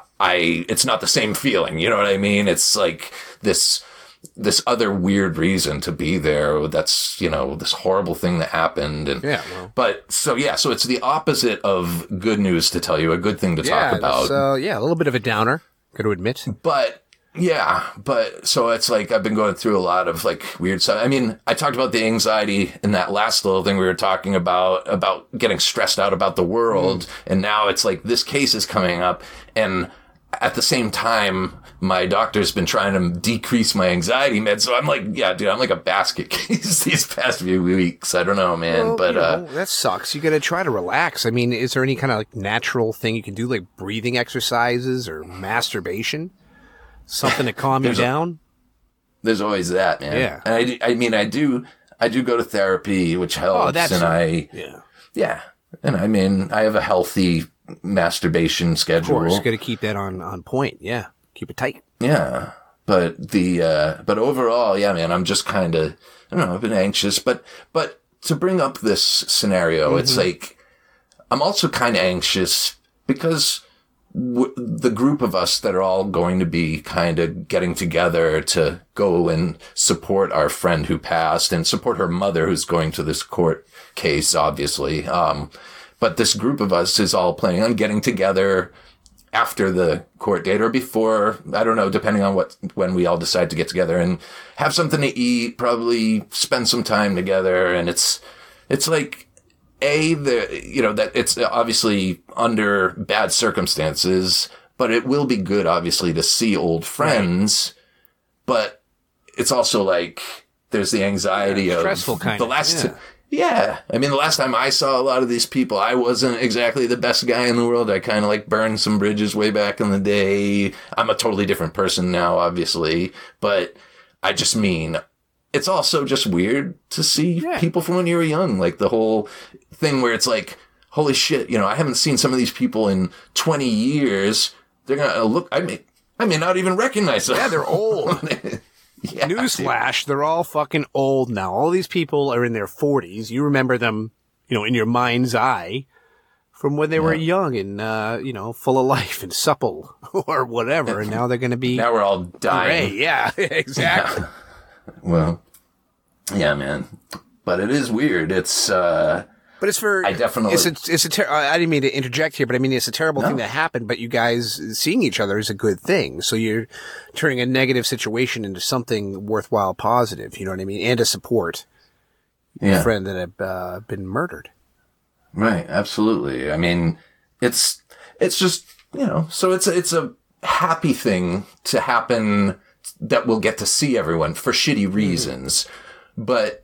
I, it's not the same feeling. You know what I mean? It's like this, this other weird reason to be there. That's, you know, this horrible thing that happened. And, Yeah, well. but so, yeah, so it's the opposite of good news to tell you, a good thing to Yeah, talk about. So, yeah, a little bit of a downer, got to admit. But yeah, but so it's like I've been going through a lot of like weird stuff. I mean, I talked about the anxiety in that last little thing we were talking about, about getting stressed out about the world. Mm. And now it's like this case is coming up. And at the same time, my doctor's been trying to decrease my anxiety meds. So I'm like, yeah, dude, I'm like a basket case these past few weeks. I don't know, man. Well, but, you know, uh, that sucks. You got to try to relax. I mean, is there any kind of like natural thing you can do, like breathing exercises or masturbation? Something to calm you down? There's always that, man. Yeah. And I, do- I mean, I do, I do go to therapy, which helps. Oh, that's and I, yeah. yeah. And I mean, I have a healthy masturbation Of schedule. course, got to keep that on, on point. Yeah. Keep it tight. Yeah. But the, uh, but overall, yeah, man, I'm just kind of, I don't know, I've been anxious, but, but to bring up this scenario, mm-hmm. it's like, I'm also kind of anxious because w- the group of us that are all going to be kind of getting together to go and support our friend who passed and support her mother who's going to this court case, obviously. Um, but this group of us is all planning on getting together after the court date or before, I don't know, depending on what, when we all decide to get together and have something to eat, probably spend some time together. And it's, it's like, A, the, you know, that it's obviously under bad circumstances, but it will be good, obviously, to see old friends. Right. But it's also like, there's the anxiety yeah, stressful of kind the of, last, yeah. Yeah. I mean, the last time I saw a lot of these people, I wasn't exactly the best guy in the world. I kind of like burned some bridges way back in the day. I'm a totally different person now, obviously. But I just mean, it's also just weird to see yeah. people from when you were young. Like the whole thing where it's like, holy shit, you know, I haven't seen some of these people in twenty years. They're going to look, I may, I may not even recognize them. Yeah, they're old. Yeah, Newsflash, they're all fucking old now. All these people are in their forties. You remember them, you know, in your mind's eye from when they yeah. were young and, uh, you know, full of life and supple or whatever. And now they're going to be. Now we're all dying. Gray. Yeah, exactly. Yeah. Well, yeah, man. But it is weird. It's, uh, But it's for, I definitely, it's a, it's a ter- I didn't mean to interject here, but I mean, it's a terrible no. thing that happened, but you guys seeing each other is a good thing. So you're turning a negative situation into something worthwhile positive, you know what I mean? And to support yeah. your friend that had uh, been murdered. Right. Absolutely. I mean, it's, it's just, you know, so it's, it's a happy thing to happen that we'll get to see everyone for shitty reasons. Mm-hmm. But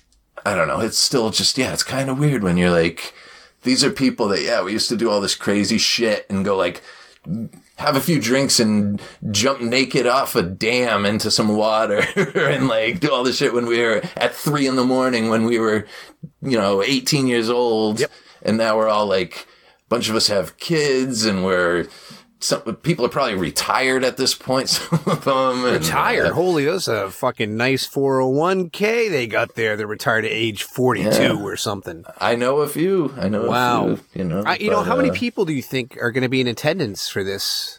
I don't know. It's still just, yeah, it's kind of weird when you're like, these are people that, yeah, we used to do all this crazy shit and go like, have a few drinks and jump naked off a dam into some water and like do all this shit when we were at three in the morning when we were, you know, eighteen years old. Yep. And now we're all like, a bunch of us have kids and we're, some people are probably retired at this point. Some of them and, Retired? uh, Holy, that's a fucking nice four oh one k they got there. They're retired at age forty-two Yeah. or something. I know a few. I know Wow. a few. You know, I, you know, but, how many uh, people do you think are going to be in attendance for this?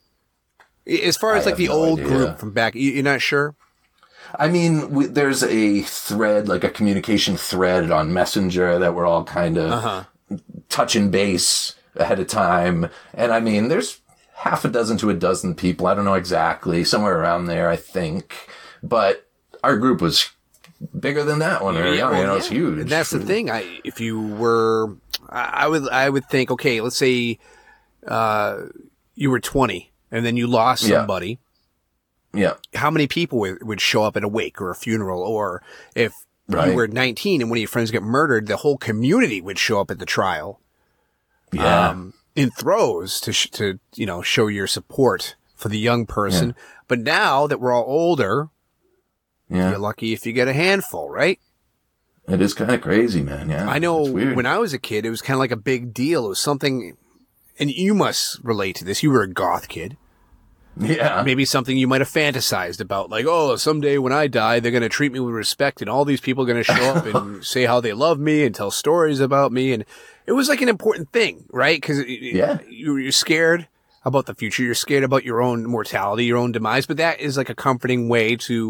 As far as I like have the no old idea. group from back, you- you're not sure? I mean, we, there's a thread, like a communication thread on Messenger that we're all kind of Uh-huh. touching base ahead of time. And I mean, there's half a dozen to a dozen people. I don't know exactly, somewhere around there, I think. But our group was bigger than that when we were young. Well, You know, it's yeah. huge. And that's the thing. I, if you were, I I would, I would think, okay, let's say, uh, you were twenty and then you lost Yeah. somebody. Yeah. How many people would, would show up at a wake or a funeral? Or if Right. you were nineteen and one of your friends get murdered, the whole community would show up at the trial. Yeah. Um, in throes to, sh- to, you know, show your support for the young person. But now that we're all older, yeah. you're lucky if you get a handful, right? It is kind of crazy, man. Yeah. I know It's weird. when I was a kid, it was kind of like a big deal. It was something, and you must relate to this. You were a goth kid. Yeah. Maybe something you might have fantasized about, like, oh, someday when I die, they're going to treat me with respect, and all these people are going to show up and say how they love me and tell stories about me. And it was like an important thing, right? Because Yeah. you, you're scared about the future. You're scared about your own mortality, your own demise. But that is like a comforting way to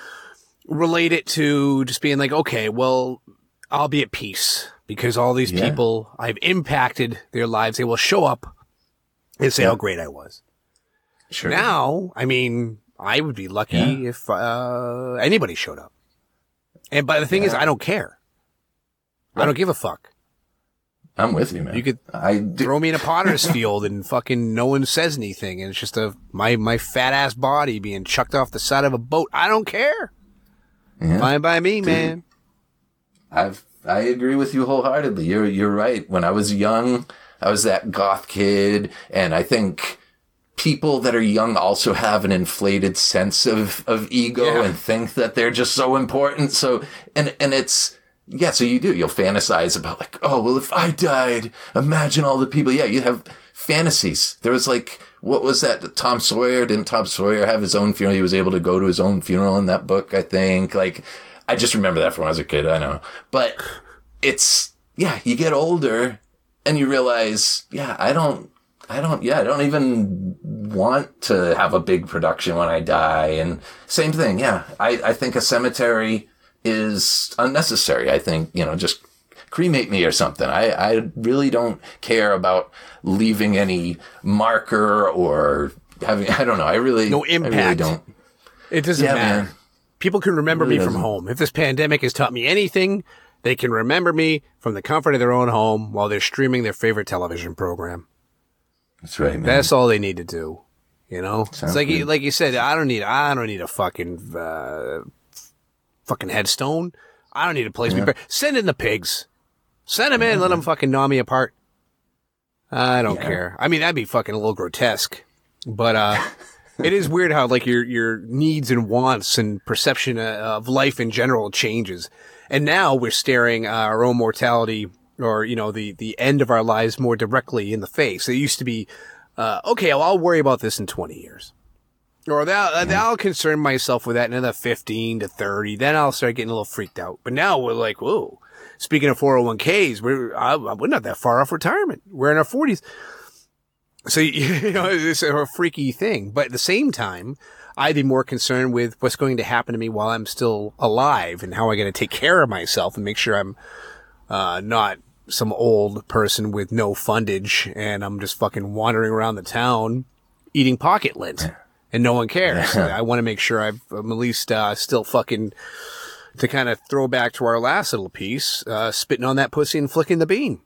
relate it to just being like, okay, well, I'll be at peace because all these Yeah. people, I've impacted their lives. They will show up and say Yeah. how great I was. Sure. Now, I mean, I would be lucky Yeah. if uh, anybody showed up. And but the thing is, Yeah. I don't care. I don't give a fuck. I'm with you, man. You could I do. Throw me in a potter's field and fucking no one says anything, and it's just a my my fat ass body being chucked off the side of a boat. I don't care. Yeah. Fine by me, man. I've I agree with you wholeheartedly. You're you're right. When I was young, I was that goth kid, and I think people that are young also have an inflated sense of of ego Yeah. and think that they're just so important. So and and it's yeah. So you do. You'll fantasize about like, oh well, if I died, imagine all the people. Yeah, you have fantasies. There was like. What was that? Tom Sawyer? Didn't Tom Sawyer have his own funeral? He was able to go to his own funeral in that book, I think. Like, I just remember that from when I was a kid. I know. But it's, yeah, you get older and you realize, yeah, I don't, I don't, yeah, I don't even want to have a big production when I die. And same thing. Yeah. I, I think a cemetery is unnecessary. I think, you know, just cremate me or something. I, I really don't care about leaving any marker or having, I don't know. I really, No I really impact. don't. It doesn't Yeah, matter. man. People can remember Really me from doesn't. home. If this pandemic has taught me anything, they can remember me from the comfort of their own home while they're streaming their favorite television program. That's right, man. That's all they need to do. You know, Sounds it's like you, good. like you said. I don't need. I don't need a fucking uh, fucking headstone. I don't need a place to be buried. Send in the pigs. Send them in. Let them fucking gnaw me apart. I don't Yeah. care. I mean, that'd be fucking a little grotesque, but uh, it is weird how like your your needs and wants and perception uh, of life in general changes. And now we're staring uh, our own mortality, or you know, the the end of our lives more directly in the face. It used to be, uh, okay, well, I'll worry about this in twenty years. Or that, I'll concern myself with that in another fifteen to thirty. Then I'll start getting a little freaked out. But now we're like, whoa. Speaking of four oh one k's, we're, uh, we're not that far off retirement. We're in our forties. So, you know, it's a freaky thing. But at the same time, I'd be more concerned with what's going to happen to me while I'm still alive and how I got to take care of myself and make sure I'm uh, not some old person with no fundage and I'm just fucking wandering around the town eating pocket lint. And no one cares. I want to make sure I've, I'm at least uh, still fucking, to kind of throw back to our last little piece, uh, spitting on that pussy and flicking the bean.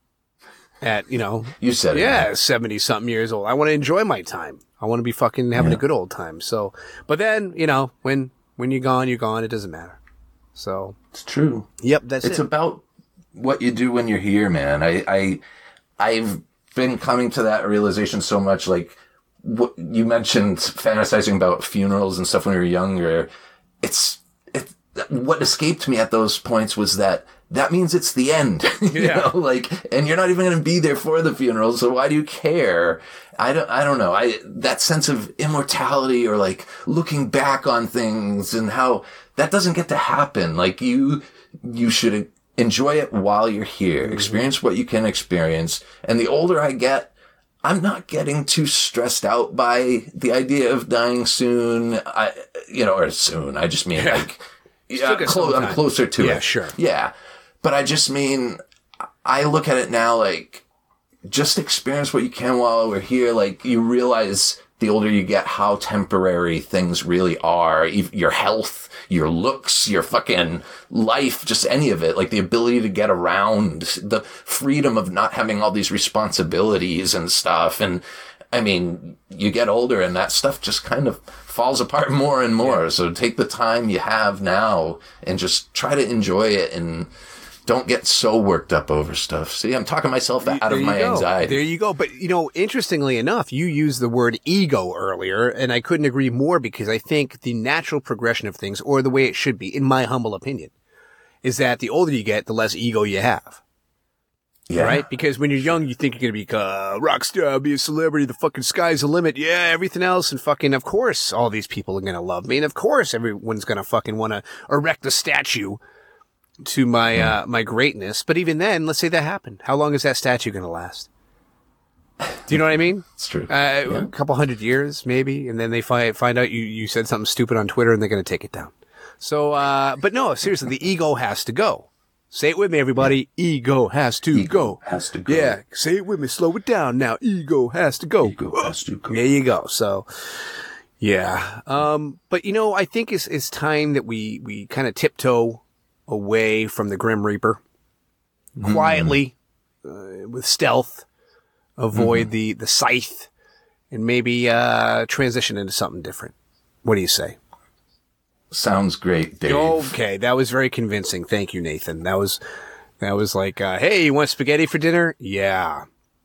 At, you know, You said it. yeah, man. seventy-something years old. I want to enjoy my time. I want to be fucking having Yeah. a good old time. So, but then, you know, when when you're gone, you're gone. It doesn't matter. So, It's true. yep, that's It's it. about what you do when you're here, man. I, I, I've been coming to that realization so much. Like what you mentioned, fantasizing about funerals and stuff when we were younger. It's, it, what escaped me at those points was that that means it's the end. you Yeah. know, like, and you're not even going to be there for the funeral. So why do you care? I don't, I don't know. I, that sense of immortality or like looking back on things and how that doesn't get to happen. Like you, you should enjoy it while you're here, mm-hmm. experience what you can experience. And the older I get, I'm not getting too stressed out by the idea of dying soon. I, you know, or soon. I just mean yeah. like, yeah, clo- I'm closer to yeah, it. Yeah, sure. Yeah. But I just mean, I look at it now like, just experience what you can while we're here. Like, you realize the older you get how temporary things really are. Your health, your looks, your fucking life, just any of it. Like the ability to get around, the freedom of not having all these responsibilities and stuff. And I mean, you get older and that stuff just kind of falls apart more and more. Yeah. So take the time you have now and just try to enjoy it and don't get so worked up over stuff. See, I'm talking myself out of my go. anxiety. There you go. But, you know, interestingly enough, you used the word ego earlier, and I couldn't agree more because I think the natural progression of things, or the way it should be, in my humble opinion, is that the older you get, the less ego you have. Yeah. Right? Because when you're young, you think you're going to be a rock star, be a celebrity, the fucking sky's the limit. Yeah, everything else. And fucking, of course, all these people are going to love me. And of course, everyone's going to fucking want to erect a statue to my, uh, my greatness. But even then, let's say that happened. How long is that statue going to last? Do you know what I mean? It's true. Uh, yeah. A couple hundred years, maybe. And then they find, find out you, you said something stupid on Twitter and they're going to take it down. So, uh, but no, seriously, the ego has to go. Say it with me, everybody. Ego has to ego go. Has to go. Yeah. Say it with me. Slow it down now. Ego has to go. Ego has to go. There you go. So, yeah. Um, but you know, I think it's, it's time that we, we kind of tiptoe away from the Grim Reaper, quietly, mm. uh, with stealth, avoid mm. the, the scythe, and maybe uh, transition into something different. What do you say? Sounds great, Dave. Okay, that was very convincing. Thank you, Nathan. That was that was like, uh, hey, you want spaghetti for dinner? Yeah.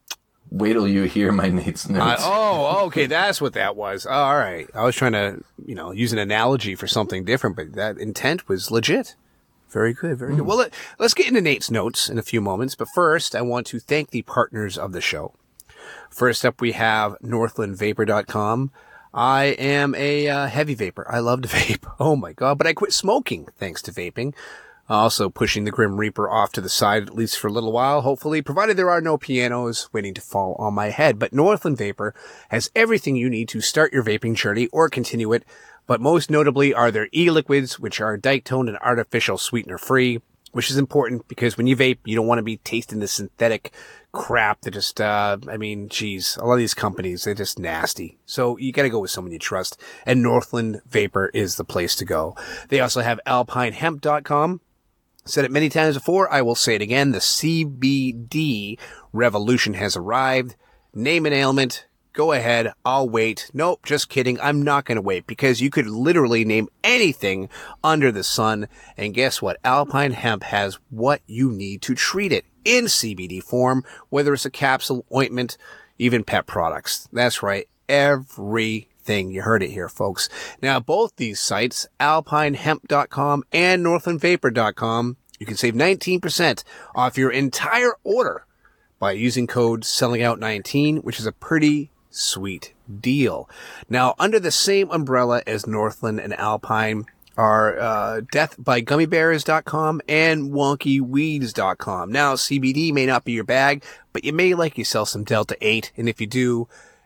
Wait till you hear my Nate's notes. Uh, oh, okay, that's what that was. Oh, all right. I was trying to, you know, use an analogy for something different, but that intent was legit. Very good, very mm. good. Well, let, let's get into Nate's notes in a few moments, but first, I want to thank the partners of the show. First up, we have Northland Vapor dot com. I am a uh, heavy vapor. I love to vape. Oh my God, but I quit smoking thanks to vaping. Also pushing the Grim Reaper off to the side, at least for a little while, hopefully, provided there are no pianos waiting to fall on my head. But Northland Vapor has everything you need to start your vaping journey or continue it. But most notably are their e-liquids, which are dictone and artificial sweetener free, which is important because when you vape, you don't want to be tasting the synthetic crap that just, uh, I mean, geez, a lot of these companies, they're just nasty. So you got to go with someone you trust. And Northland Vapor is the place to go. They also have alpine hemp dot com. Said it many times before. I will say it again. The C B D revolution has arrived. Name an ailment. Go ahead. I'll wait. Nope, just kidding. I'm not going to wait because you could literally name anything under the sun. And guess what? Alpine Hemp has what you need to treat it in C B D form, whether it's a capsule, ointment, even pet products. That's right. Everything. You heard it here, folks. Now, both these sites, alpine hemp dot com and northland vapor dot com, you can save nineteen percent off your entire order by using code selling out nineteen, which is a pretty sweet deal. Now, under the same umbrella as Northland and Alpine are uh, death by gummy bears dot com and wonky weeds dot com. Now, C B D may not be your bag, but you may like yourself some Delta eight, and if you do,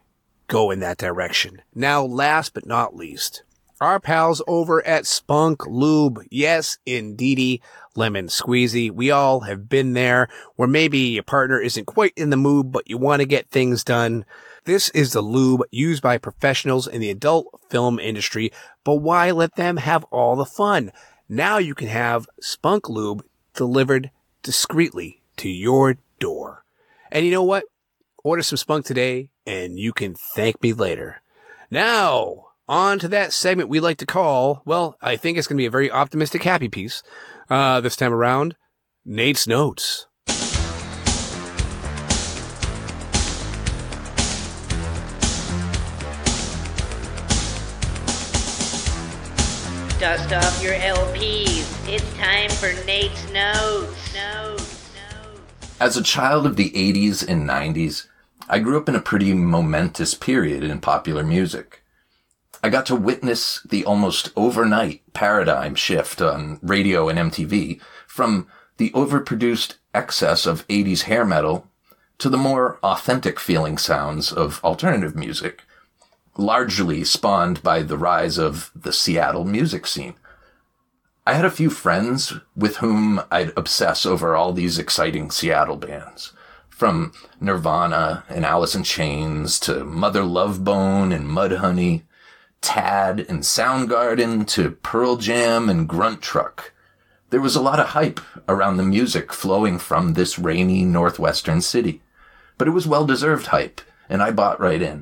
go in that direction. Now, last but not least, our pals over at Spunk Lube. Yes, indeedy, lemon squeezy. We all have been there where maybe your partner isn't quite in the mood, but you want to get things done. This is the lube used by professionals in the adult film industry, but why let them have all the fun? Now you can have Spunk Lube delivered discreetly to your door. And you know what? Order some Spunk today, and you can thank me later. Now, on to that segment we like to call, well, I think it's going to be a very optimistic happy piece. Uh, this time around, Nate's Notes. dust off your L Ps. It's time for Nate's Notes. Notes. Notes. As a child of the eighties and nineties, I grew up in a pretty momentous period in popular music. I got to witness the almost overnight paradigm shift on radio and M T V from the overproduced excess of eighties hair metal to the more authentic feeling sounds of alternative music, largely spawned by the rise of the Seattle music scene. I had a few friends with whom I'd obsess over all these exciting Seattle bands, from Nirvana and Alice in Chains to Mother Love Bone and Mudhoney, Tad and Soundgarden to Pearl Jam and Grunt Truck. There was a lot of hype around the music flowing from this rainy northwestern city, but it was well-deserved hype, and I bought right in.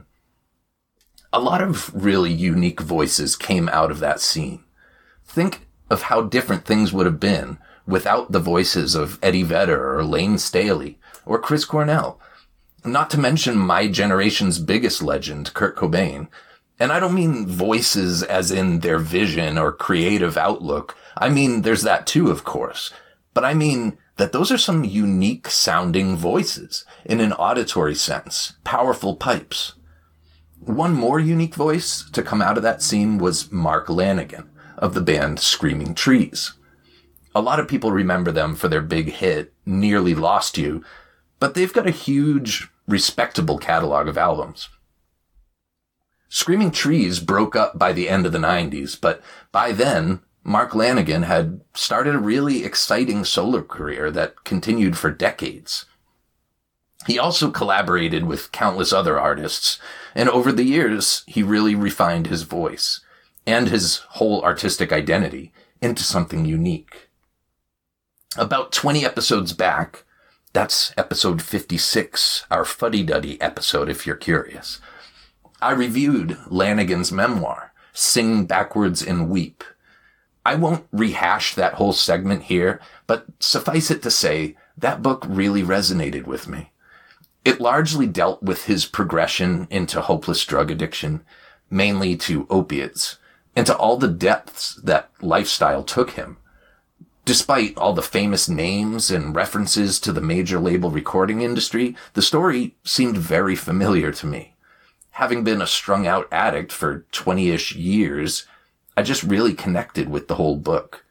A lot of really unique voices came out of that scene. Think of how different things would have been without the voices of Eddie Vedder or Lane Staley or Chris Cornell, not to mention my generation's biggest legend, Kurt Cobain. And I don't mean voices as in their vision or creative outlook. I mean, there's that too, of course. But I mean that those are some unique sounding voices in an auditory sense, powerful pipes. One more unique voice to come out of that scene was Mark Lanegan of the band Screaming Trees. A lot of people remember them for their big hit, Nearly Lost You, but they've got a huge, respectable catalog of albums. Screaming Trees broke up by the end of the nineties, but by then, Mark Lanegan had started a really exciting solo career that continued for decades. He also collaborated with countless other artists, and over the years, he really refined his voice and his whole artistic identity into something unique. About twenty episodes back, that's episode fifty-six, our fuddy-duddy episode if you're curious, I reviewed Lanegan's memoir, Sing Backwards and Weep. I won't rehash that whole segment here, but suffice it to say, that book really resonated with me. It largely dealt with his progression into hopeless drug addiction, mainly to opiates, and to all the depths that lifestyle took him. Despite all the famous names and references to the major label recording industry, the story seemed very familiar to me. Having been a strung-out addict for twenty-ish years, I just really connected with the whole book.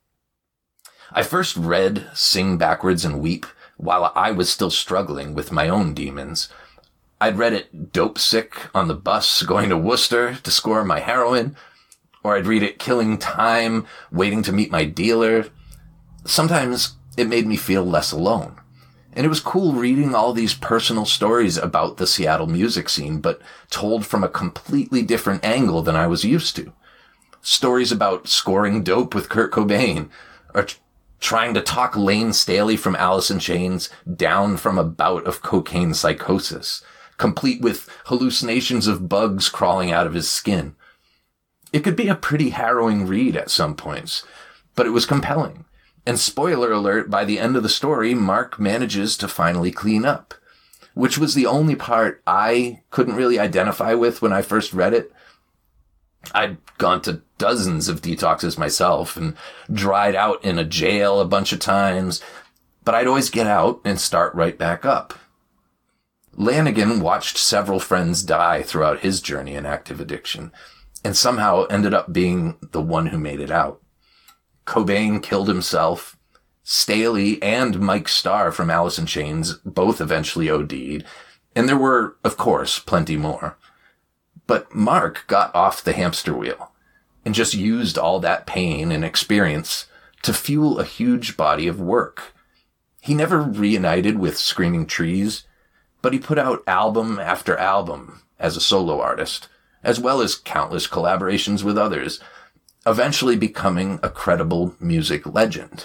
I first read Sing Backwards and Weep while I was still struggling with my own demons. I'd read it dope sick on the bus going to Worcester to score my heroin, or I'd read it killing time, waiting to meet my dealer. Sometimes it made me feel less alone. And it was cool reading all these personal stories about the Seattle music scene, but told from a completely different angle than I was used to. Stories about scoring dope with Kurt Cobain, or t- trying to talk Lane Staley from Alice in Chains down from a bout of cocaine psychosis, complete with hallucinations of bugs crawling out of his skin. It could be a pretty harrowing read at some points, but it was compelling. And spoiler alert, by the end of the story, Mark manages to finally clean up, which was the only part I couldn't really identify with when I first read it. I'd gone to dozens of detoxes myself and dried out in a jail a bunch of times, but I'd always get out and start right back up. Lanegan watched several friends die throughout his journey in active addiction, and somehow ended up being the one who made it out. Cobain killed himself. Staley and Mike Starr from Alice in Chains both eventually O D'd. And there were, of course, plenty more. But Mark got off the hamster wheel and just used all that pain and experience to fuel a huge body of work. He never reunited with Screaming Trees, but he put out album after album as a solo artist, as well as countless collaborations with others, eventually becoming a credible music legend.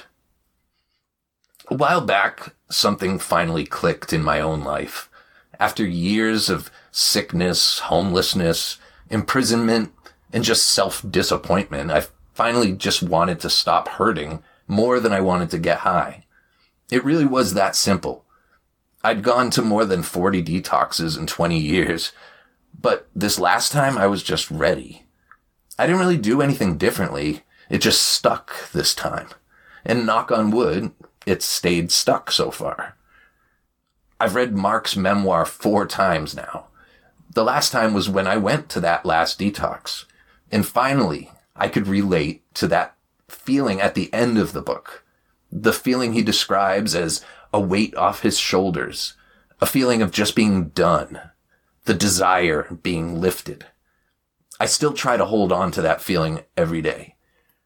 A while back, something finally clicked in my own life. After years of sickness, homelessness, imprisonment, and just self-disappointment, I finally just wanted to stop hurting more than I wanted to get high. It really was that simple. I'd gone to more than forty detoxes in twenty years, but this last time I was just ready. I didn't really do anything differently. It just stuck this time. And knock on wood, it's stayed stuck so far. I've read Mark's memoir four times now. The last time was when I went to that last detox. And finally, I could relate to that feeling at the end of the book. The feeling he describes as a weight off his shoulders. A feeling of just being done. The desire being lifted. I still try to hold on to that feeling every day.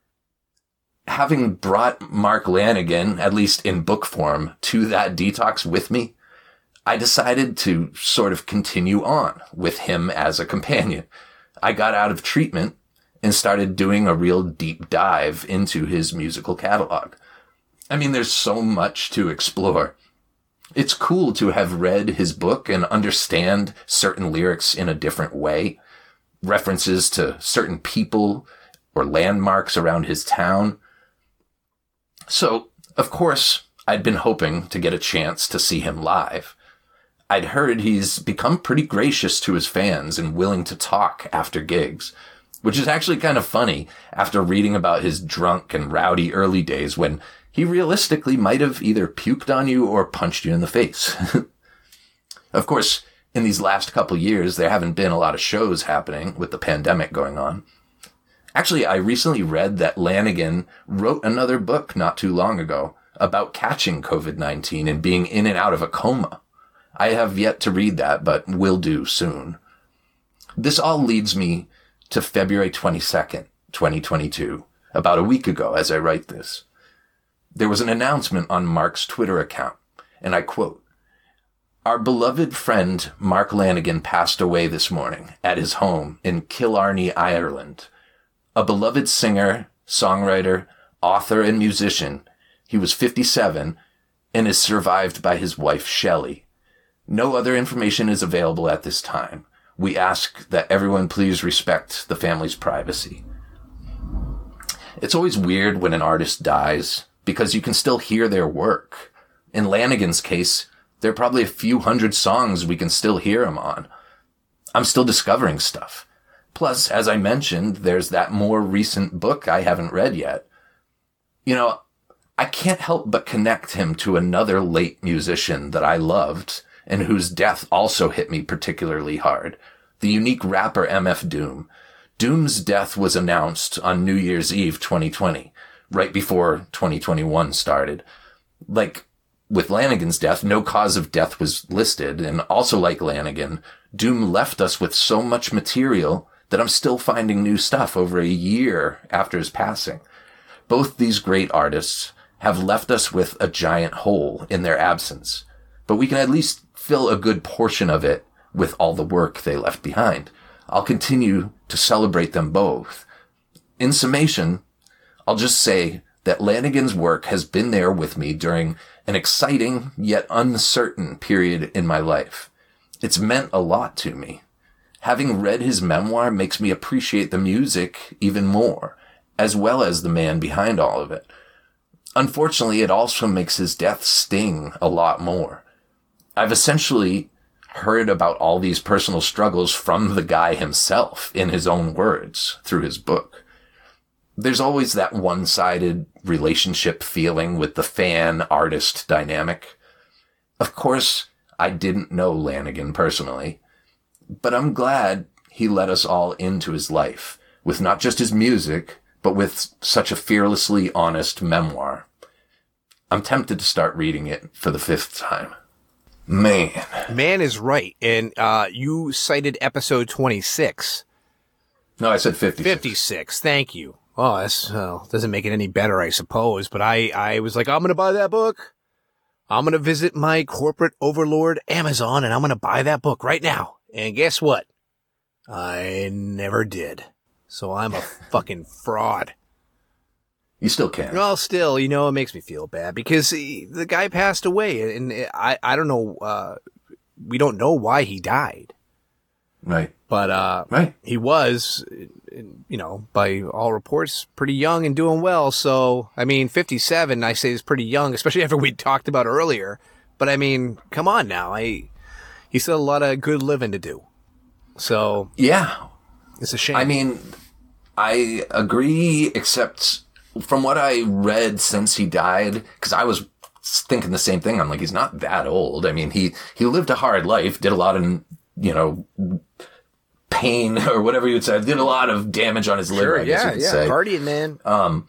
Having brought Mark Lanegan, at least in book form, to that detox with me, I decided to sort of continue on with him as a companion. I got out of treatment and started doing a real deep dive into his musical catalog. I mean, there's so much to explore. It's cool to have read his book and understand certain lyrics in a different way, references to certain people or landmarks around his town. So, of course, I'd been hoping to get a chance to see him live. I'd heard he's become pretty gracious to his fans and willing to talk after gigs, which is actually kind of funny after reading about his drunk and rowdy early days when he realistically might have either puked on you or punched you in the face. Of course, in these last couple years, there haven't been a lot of shows happening with the pandemic going on. Actually, I recently read that Lanegan wrote another book not too long ago about catching covid nineteen and being in and out of a coma. I have yet to read that, but will do soon. This all leads me to February twenty-second, twenty twenty-two, about a week ago as I write this. There was an announcement on Mark's Twitter account, and I quote, "Our beloved friend Mark Lanegan passed away this morning at his home in Killarney, Ireland. A beloved singer, songwriter, author, and musician, he was fifty-seven and is survived by his wife, Shelley. No other information is available at this time. We ask that everyone please respect the family's privacy." It's always weird when an artist dies because you can still hear their work. In Lanegan's case, there are probably a few hundred songs we can still hear him on. I'm still discovering stuff. Plus, as I mentioned, there's that more recent book I haven't read yet. You know, I can't help but connect him to another late musician that I loved and whose death also hit me particularly hard, the unique rapper M F Doom. Doom's death was announced on New Year's Eve twenty twenty, right before twenty twenty-one started. Like, with Lanegan's death, no cause of death was listed, and also like Lanegan, Doom left us with so much material that I'm still finding new stuff over a year after his passing. Both these great artists have left us with a giant hole in their absence, but we can at least fill a good portion of it with all the work they left behind. I'll continue to celebrate them both. In summation, I'll just say that Lanegan's work has been there with me during an exciting yet uncertain period in my life. It's meant a lot to me. Having read his memoir makes me appreciate the music even more, as well as the man behind all of it. Unfortunately, it also makes his death sting a lot more. I've essentially heard about all these personal struggles from the guy himself in his own words through his book. There's always that one-sided relationship feeling with the fan-artist dynamic. Of course, I didn't know Lanegan personally, but I'm glad he let us all into his life with not just his music, but with such a fearlessly honest memoir. I'm tempted to start reading it for the fifth time. Man. Man is right. And uh, you cited episode twenty-six. No, I said fifty-six. fifty-six. Thank you. Oh, that's, well, doesn't make it any better, I suppose. But I, I was like, I'm going to buy that book. I'm going to visit my corporate overlord, Amazon, and I'm going to buy that book right now. And guess what? I never did. So I'm a fucking fraud. You still can. Well, still, you know, it makes me feel bad because he, the guy passed away, and I, I don't know, uh, we don't know why he died. Right. But, uh, right. he was, you know, by all reports, pretty young and doing well. So, I mean, fifty-seven, I say is pretty young, especially after we talked about earlier. But I mean, come on now. I, he still had a lot of good living to do. So. Yeah. It's a shame. I mean, I agree, except from what I read since he died, because I was thinking the same thing. I'm like, he's not that old. I mean, he, he lived a hard life, did a lot of, you know, pain or whatever you would say, did a lot of damage on his liver, Sure, I guess yeah, you could yeah, say. partying, man. Um,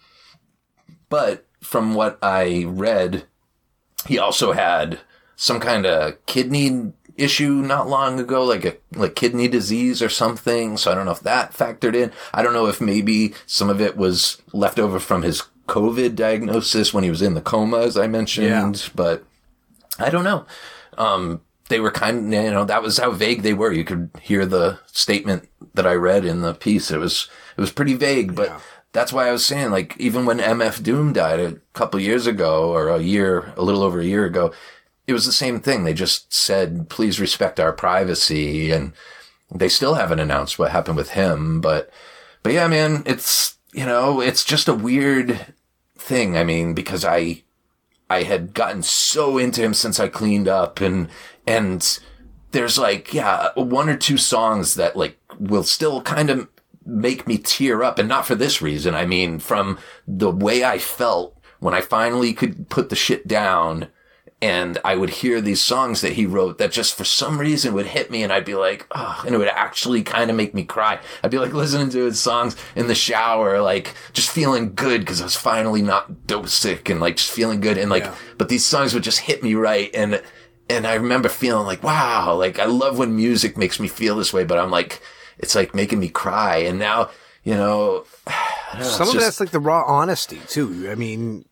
but from what I read, he also had some kind of kidney issue not long ago, like a like kidney disease or something. So I don't know if that factored in. I don't know if maybe some of it was left over from his COVID diagnosis when he was in the coma, as I mentioned. Yeah. But I don't know. Um, they were kind of, you know, that was how vague they were. You could hear the statement that I read in the piece. It was it was pretty vague, but. Yeah. That's why I was saying, like, even when M F Doom died a couple years ago, or a year, a little over a year ago, it was the same thing. They just said, please respect our privacy. And they still haven't announced what happened with him. But, but yeah, man, it's, you know, it's just a weird thing. I mean, because I, I had gotten so into him since I cleaned up, and, and there's like, yeah, one or two songs that like will still kind of make me tear up, and not for this reason. I mean, from the way I felt when I finally could put the shit down and I would hear these songs that he wrote that just for some reason would hit me, and I'd be like, oh, and it would actually kind of make me cry. I'd be like listening to his songs in the shower, like just feeling good because I was finally not dope sick and like just feeling good. And like, yeah. But these songs would just hit me right. And, and I remember feeling like, wow, like I love when music makes me feel this way, but I'm like, it's like making me cry. And now, you know, know some of just, that's like the raw honesty too. I mean,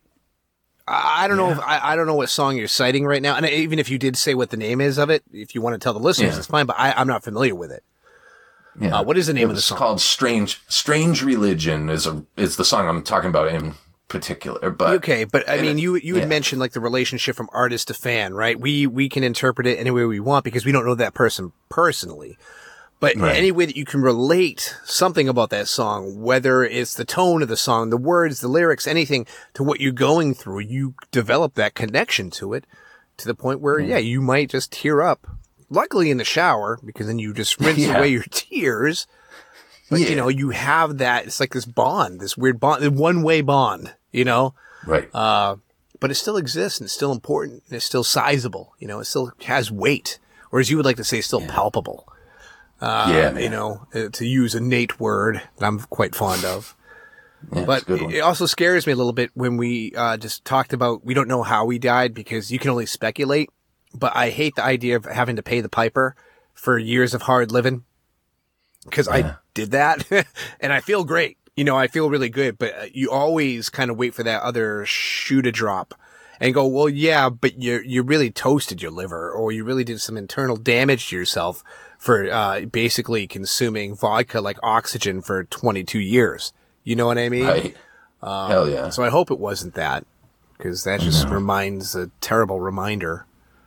I don't yeah. know if I, I don't know what song you're citing right now. And even if you did say what the name is of it, if you want to tell the listeners, yeah. it's fine, but I, I'm not familiar with it. Yeah. Uh, what is the name of the song? It's called Strange, Strange Religion is a, is the song I'm talking about in particular. But okay. But I mean, it, you, you had yeah. mentioned like the relationship from artist to fan, right? We, we can interpret it any way we want because we don't know that person personally. But right. any way that you can relate something about that song, whether it's the tone of the song, the words, the lyrics, anything to what you're going through, you develop that connection to it to the point where, mm. yeah, you might just tear up. Luckily in the shower, because then you just rinse yeah. away your tears. But, yeah. you know, you have that, it's like this bond, this weird bond, one-way bond, you know? Right. Uh, but it still exists and it's still important and it's still sizable, you know, it still has weight. Or as you would like to say, still yeah. palpable. Uh, yeah, man. You know, to use a Nate word that I'm quite fond of. Yeah, but it also scares me a little bit when we uh, just talked about, we don't know how he died because you can only speculate. But I hate the idea of having to pay the piper for years of hard living because yeah. I did that and I feel great. You know, I feel really good, but you always kind of wait for that other shoe to drop and go, well, yeah, but you you really toasted your liver or you really did some internal damage to yourself for uh basically consuming vodka like oxygen for twenty-two years. You know what I mean? Right. Um, Hell yeah. So I hope it wasn't that because that just reminds a terrible reminder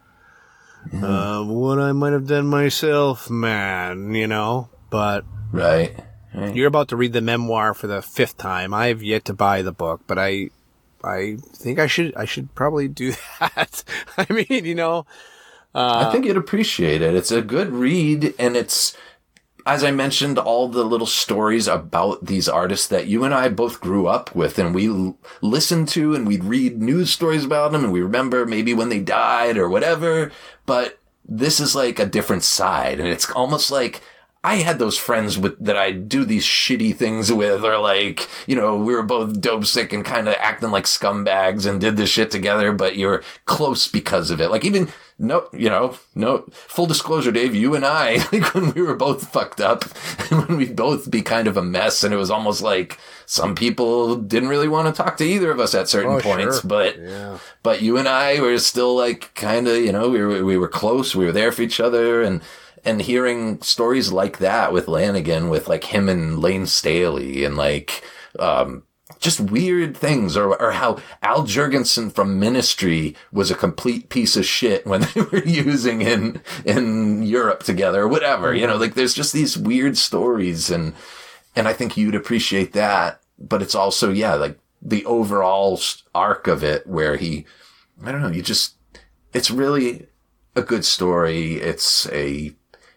mm. of what I might have done myself, man, you know? But right. right. You're about to read the memoir for the fifth time. I have yet to buy the book, but I I think I should I should probably do that. I mean, you know, Uh, I think you'd appreciate it. It's a good read, and it's, as I mentioned, all the little stories about these artists that you and I both grew up with, and we l- listened to, and we'd read news stories about them, and we remember maybe when they died or whatever, but this is like a different side, and it's almost like I had those friends with that I do these shitty things with, or like, you know, we were both dope sick and kind of acting like scumbags and did this shit together, but you're close because of it. Like even, no, you know, no, full disclosure, Dave, you and I, like when we were both fucked up and when we'd both be kind of a mess, and it was almost like some people didn't really want to talk to either of us at certain oh, points, sure. but, yeah. but you and I were still like kind of, you know, we were, we were close, we were there for each other, and, And hearing stories like that with Lanegan, with like him and Lane Staley, and like, um, just weird things, or, or how Al Jurgensen from Ministry was a complete piece of shit when they were using in, in Europe together, or whatever, you know, like there's just these weird stories, and, and I think you'd appreciate that, but it's also, yeah, like the overall arc of it where he, I don't know, you just, it's really a good story. It's a,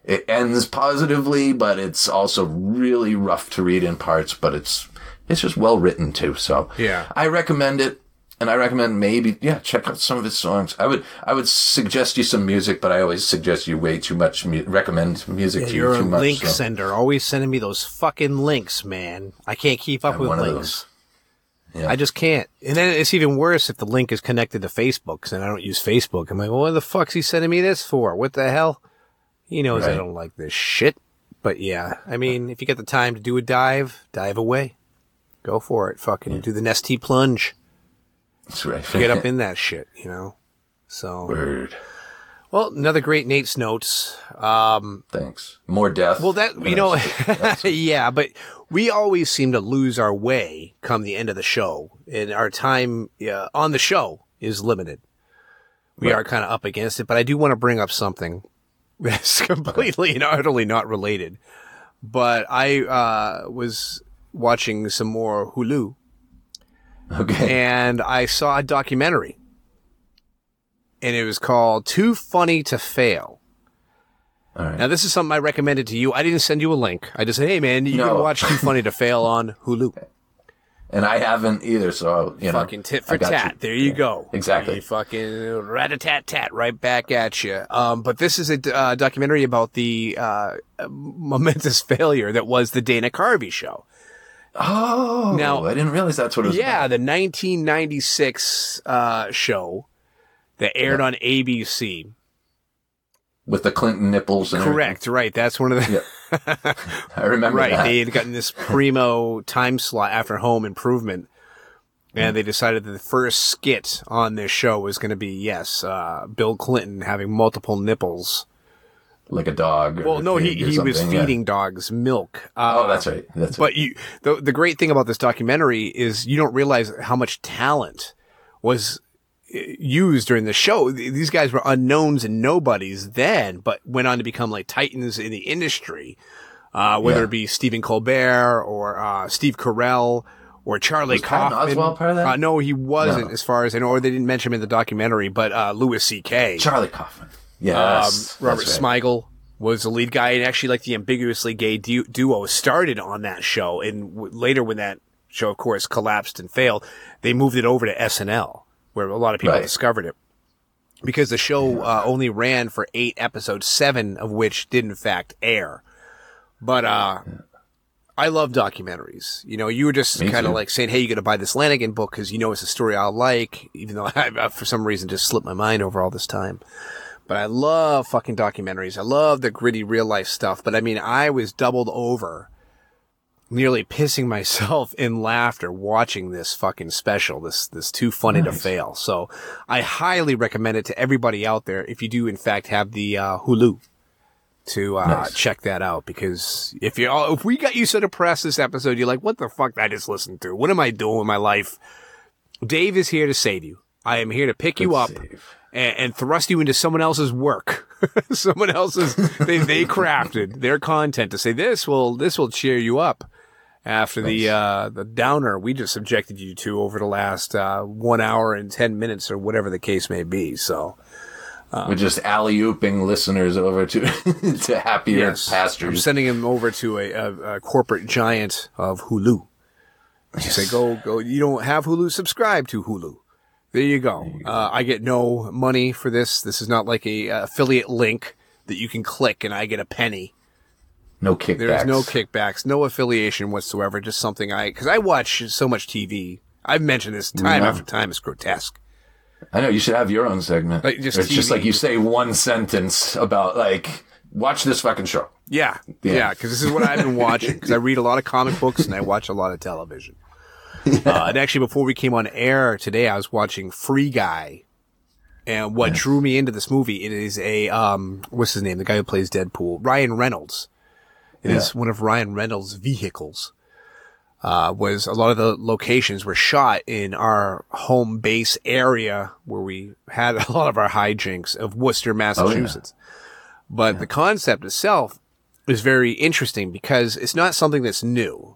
it ends positively, but it's also really rough to read in parts, but it's, it's just well written too. So yeah, I recommend it. And I recommend maybe, yeah, check out some of his songs. I would, I would suggest you some music, but I always suggest you way too much, mu- recommend music yeah, to you you're too a much. link so. sender, always sending me those fucking links, man. I can't keep up I'm with one of links. those. Yeah. I just can't. And then it's even worse if the link is connected to Facebook, because I don't use Facebook. I'm like, well, what the fuck's he sending me this for? What the hell? He knows Right. I don't like this shit. But yeah, I mean, if you get the time to do a dive, dive away. Go for it. Fucking yeah. do the Nestea plunge. That's right. Get up in that shit, you know? So. Word. Well, another great Nate's Notes. Um, Thanks. More death. Well, that, you know, yeah, but we always seem to lose our way come the end of the show, and our time uh, on the show is limited. We right. are kind of up against it, but I do want to bring up something that's completely and utterly not related. But I uh, was watching some more Hulu. Okay. And I saw a documentary, and it was called Too Funny to Fail. All right. Now, this is something I recommended to you. I didn't send you a link. I just said, hey, man, you no. can watch Too Funny to Fail on Hulu. And I haven't either, so, you know. Fucking tit for tat. You. There you yeah. go. Exactly. You fucking rat-a-tat-tat right back at you. Um, but this is a uh, documentary about the uh, momentous failure that was the Dana Carvey show. Oh, now, I didn't realize that's what it was Yeah, about. the nineteen ninety-six uh, show that aired yeah. on A B C. With the Clinton nipples and Correct, everything. right. That's one of the... Yeah. I remember right, that. They had gotten this primo time slot after Home Improvement, and they decided that the first skit on this show was going to be, yes, uh, Bill Clinton having multiple nipples. Like a dog. Well, no, he, he was feeding yeah. dogs milk. Uh, oh, that's right. That's but right. you, the, the great thing about this documentary is you don't realize how much talent was used during the show. These guys were unknowns and nobodies then, but went on to become like titans in the industry. Uh, whether yeah. it be Stephen Colbert or uh, Steve Carell or Charlie was Kaufman. Patton Oswalt part of that? Uh, no, he wasn't, no. as far as I know, or they didn't mention him in the documentary, but uh, Louis C K. Charlie Kaufman. Yes. Um, Robert right. Smigel was the lead guy, and actually, like, the ambiguously gay du- duo started on that show. And w- later, when that show, of course, collapsed and failed, they moved it over to S N L, where a lot of people right. discovered it. Because the show uh, only ran for eight episodes, seven of which did, in fact, air. But uh, I love documentaries. You know, you were just kind of like saying, hey, you got to buy this Lanigan book because you know it's a story I'll like, even though I, I, for some reason, just slipped my mind over all this time. But I love fucking documentaries. I love the gritty real life stuff. But I mean, I was doubled over, nearly pissing myself in laughter watching this fucking special. This, this Too Funny nice. to Fail. So I highly recommend it to everybody out there. If you do in fact have the, uh, Hulu to, uh, nice. check that out. Because if you if we got you so depressed this episode, you're like, what the fuck did I just listen to? What am I doing with my life? Dave is here to save you. I am here to pick Good you up. Save. And, and thrust you into someone else's work, someone else's, they, they crafted their content to say this will, this will cheer you up after nice. the, uh, the downer we just subjected you to over the last, uh, one hour and ten minutes or whatever the case may be. So, um, we're just alley-ooping listeners over to, to happier yes, pastures. I'm sending them over to a, a, a corporate giant of Hulu. Yes. You say, go, go, you don't have Hulu, subscribe to Hulu. There you go. There you go. Uh, I get no money for this. This is not like a uh, affiliate link that you can click and I get a penny. No kickbacks. There's no kickbacks, no affiliation whatsoever. Just something I, cause I watch so much T V. I've mentioned this time yeah. after time. It's grotesque. I know you should have your own segment. Like just it's T V. Just like you say one sentence about like, watch this fucking show. Yeah. Yeah. yeah cause this is what I've been watching. Cause I read a lot of comic books and I watch a lot of television. Yeah. Uh, and actually, before we came on air today, I was watching Free Guy. And what yes. drew me into this movie, it is a, um, what's his name? The guy who plays Deadpool. Ryan Reynolds. It yeah. is one of Ryan Reynolds' vehicles. Uh, was a lot of the locations were shot in our home base area where we had a lot of our hijinks of Worcester, Massachusetts. Oh, yeah. But yeah. the concept itself is very interesting because it's not something that's new.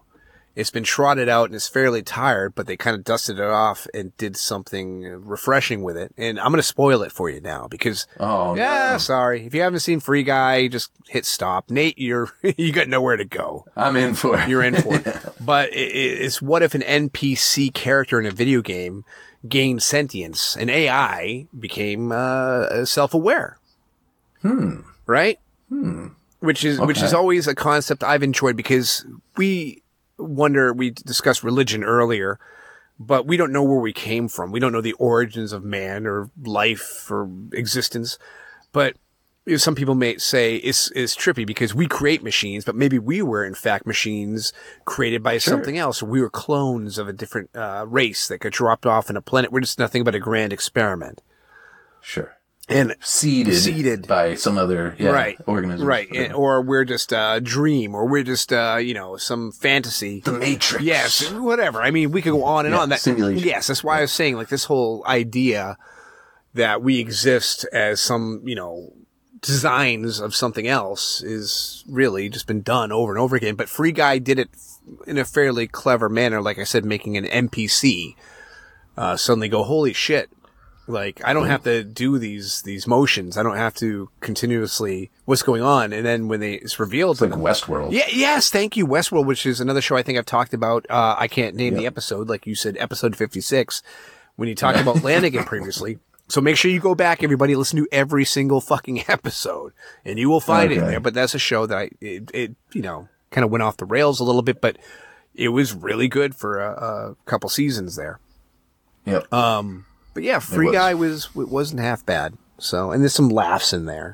It's been trotted out and it's fairly tired, but they kind of dusted it off and did something refreshing with it. And I'm going to spoil it for you now because, Oh, yeah, no. sorry. If you haven't seen Free Guy, just hit stop. Nate, you're, you got nowhere to go. I'm in for it. You're in for it. But it, it's what if an N P C character in a video game gained sentience and A I became, uh, self-aware. Hmm. Right? Hmm. Which is, which is Okay. always a concept I've enjoyed because we, wonder, we discussed religion earlier, but we don't know where we came from. We don't know the origins of man or life or existence. But you know, some people may say it's, it's trippy because we create machines, but maybe we were in fact machines created by Sure. something else. Or we were clones of a different uh, race that got dropped off in a planet. We're just nothing but a grand experiment. Sure. And Seeded, Seeded. by some other yeah, right, organism. right, and, or we're just a dream, or we're just uh, you know some fantasy. The Matrix. Yes, whatever. I mean, we could go on and Yeah, on. That simulation. Yes, that's why I was saying like this whole idea that we exist as some you know designs of something else is really just been done over and over again. But Free Guy did it in a fairly clever manner, like I said, making an N P C uh, suddenly go, holy shit. Like, I don't have to do these, these motions. I don't have to continuously, what's going on? And then when they, it's revealed. It's like to them- Westworld. Yeah, yes, thank you, Westworld, which is another show I think I've talked about. Uh, I can't name the Yep. episode, like you said, episode fifty-six, when you talked about Lanigan previously. So make sure you go back, everybody, listen to every single fucking episode, and you will find it in Okay. there. But that's a show that I, it, it you know, kind of went off the rails a little bit, but it was really good for a, a couple seasons there. Yep. Um, But yeah, Free was. Guy was wasn't half bad. So, and there's some laughs in there.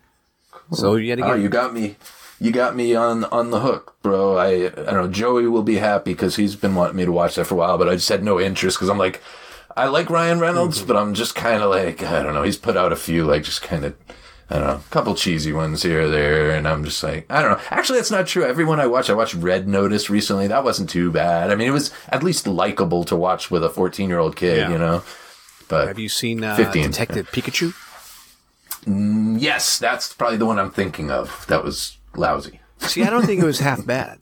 So yet Oh, again, you got me. You got me on on the hook, bro. I I don't know. Joey will be happy because he's been wanting me to watch that for a while, but I just had no interest because I'm like, I like Ryan Reynolds, Mm-hmm. but I'm just kind of like, I don't know. He's put out a few like just kind of, I don't know, a couple cheesy ones here or there, and I'm just like, I don't know. Actually, that's not true. Everyone I watch, I watched Red Notice recently. That wasn't too bad. I mean, it was at least likable to watch with a fourteen year old kid, Yeah. you know. But have you seen uh, fifteen. Detective Pikachu? yes, that's probably the one I'm thinking of. That was lousy. See, I don't think it was half bad.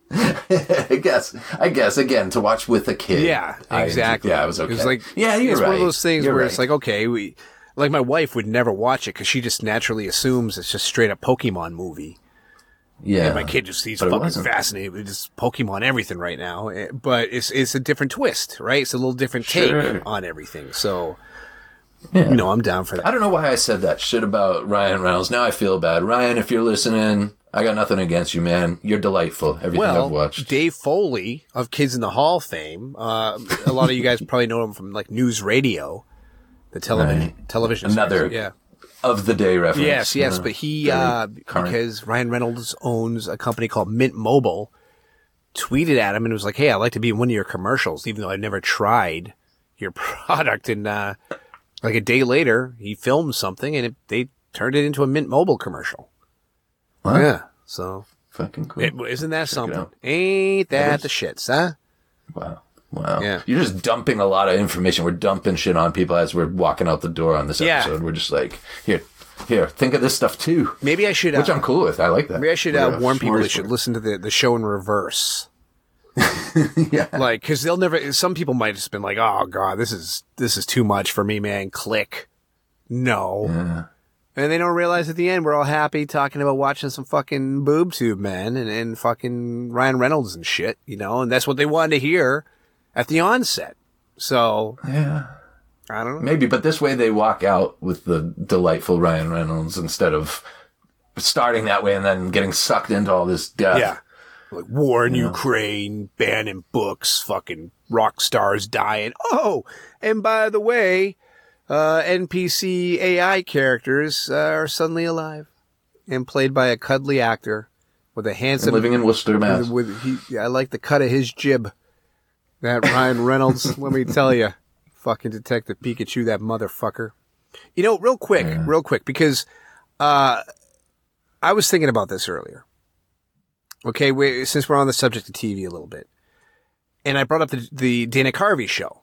I guess. I guess again to watch with a kid. Yeah, I- exactly. yeah, it was okay. It was like, yeah, you're it's right. one of those things You're where right. it's like, okay, we, like my wife would never watch it because she just naturally assumes it's just straight up Pokemon movie. yeah, And my kid just he's But it fucking wasn't. fascinated with just Pokemon everything right now. Eh, But it's it's a different twist, right? It's a little different take Sure. on everything. So, Yeah. you know, I'm down for that. I don't know why I said that shit about Ryan Reynolds. Now I feel bad. Ryan, if you're listening, I got nothing against you, man. You're delightful. Everything Well, I've watched. Dave Foley of Kids in the Hall fame. Uh, a lot of you guys probably know him from like News Radio, the television Right. television. Another series. yeah. Of the day reference. Yes, yes, Yeah. but he Very uh, current. because Ryan Reynolds owns a company called Mint Mobile, tweeted at him and was like, "Hey, I'd like to be in one of your commercials, even though I've never tried your product." And uh, like a day later, he filmed something and it, they turned it into a Mint Mobile commercial. What? Yeah, so Fucking cool. it, isn't that something? out. Ain't that is. the shits, huh? Wow. Wow. Yeah. You're just dumping a lot of information. We're dumping shit on people as we're walking out the door on this Yeah. episode. We're just like, here, here, think of this stuff too. Maybe I should. Uh, Which I'm cool with. I like that. maybe I should We're uh, a warn people they smorgasbord. should listen to the the show in reverse. Yeah. Like, cause they'll never, some people might have just been like, oh God, this is, this is too much for me, man. Click. No. Yeah. And they don't realize at the end, we're all happy talking about watching some fucking boob tube, man, and, and fucking Ryan Reynolds and shit, you know, and that's what they wanted to hear at the onset. So, Yeah. I don't know. Maybe, but this way they walk out with the delightful Ryan Reynolds instead of starting that way and then getting sucked into all this death. Yeah. Like war in Ukraine, banning books, fucking rock stars dying. Oh, and by the way, uh, N P C A I characters uh, are suddenly alive and played by a cuddly actor with a handsome. Living in Worcester, Mass. with, with he, I like the cut of his jib. That Ryan Reynolds, let me tell you, fucking Detective Pikachu, that motherfucker. You know, real quick, Yeah. real quick, because uh, I was thinking about this earlier. Okay, we, since we're on the subject of T V a little bit, and I brought up the, the Dana Carvey show.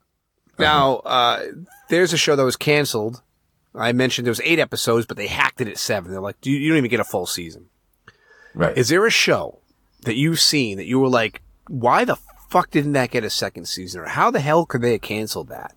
Now, uh, there's a show that was canceled. I mentioned there was eight episodes, but they hacked it at seven. They're like, you, you don't even get a full season. Right. Is there a show that you've seen that you were like, why the fuck didn't that get a second season? Or how the hell could they have canceled that?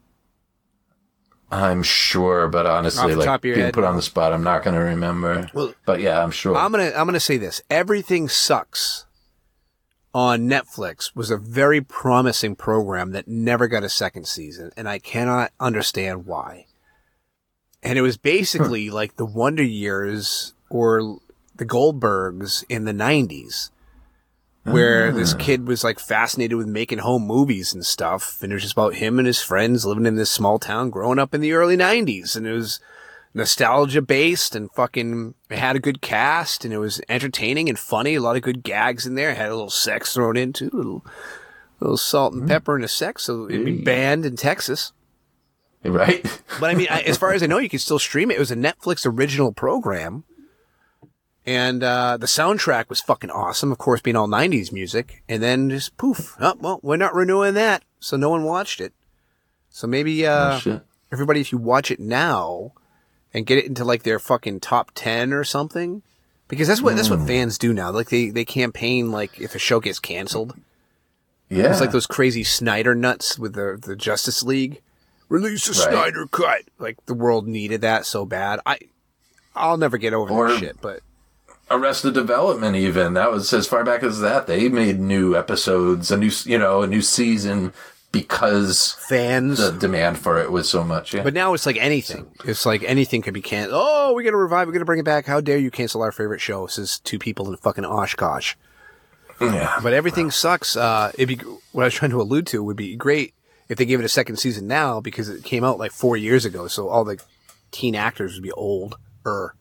I'm sure, but honestly, Off the top like of your being head? put on the spot, I'm not going to remember. Well, but yeah, I'm sure. I'm gonna I'm gonna say this. Everything Sucks on Netflix was a very promising program that never got a second season, and I cannot understand why. And it was basically like the Wonder Years or the Goldbergs in the nineties, where this kid was like fascinated with making home movies and stuff. And it was just about him and his friends living in this small town growing up in the early nineties. And it was nostalgia based and fucking, it had a good cast and it was entertaining and funny. A lot of good gags in there. It had a little sex thrown in too, a little, little salt and pepper and a sex. So it'd be banned in Texas. Right? But I mean, I, as far as I know, you can still stream it. It was a Netflix original program. And, uh, the soundtrack was fucking awesome. Of course, being all nineties music. And then just poof. Oh, well, we're not renewing that. So no one watched it. So maybe, uh, Oh, shit. everybody, if you watch it now and get it into like their fucking top ten or something, because that's what, that's what fans do now. Like they, they campaign like if a show gets canceled. Yeah. It's like those crazy Snyder nuts with the, the Justice League. Release a Right. Snyder cut. Like the world needed that so bad. I, I'll never get over Or- that shit, but. Arrested Development, even that was as far back as that. They made new episodes, a new, you know, a new season because Fans. the demand for it was so much. Yeah. But now it's like anything. It's like anything could be canceled. Oh, we got to revive. We got to bring it back. How dare you cancel our favorite show? Says two people in fucking Oshkosh. yeah. But everything sucks. Uh, it'd be what I was trying to allude to would be great if they gave it a second season now because it came out like four years ago. So all the teen actors would be old. Er.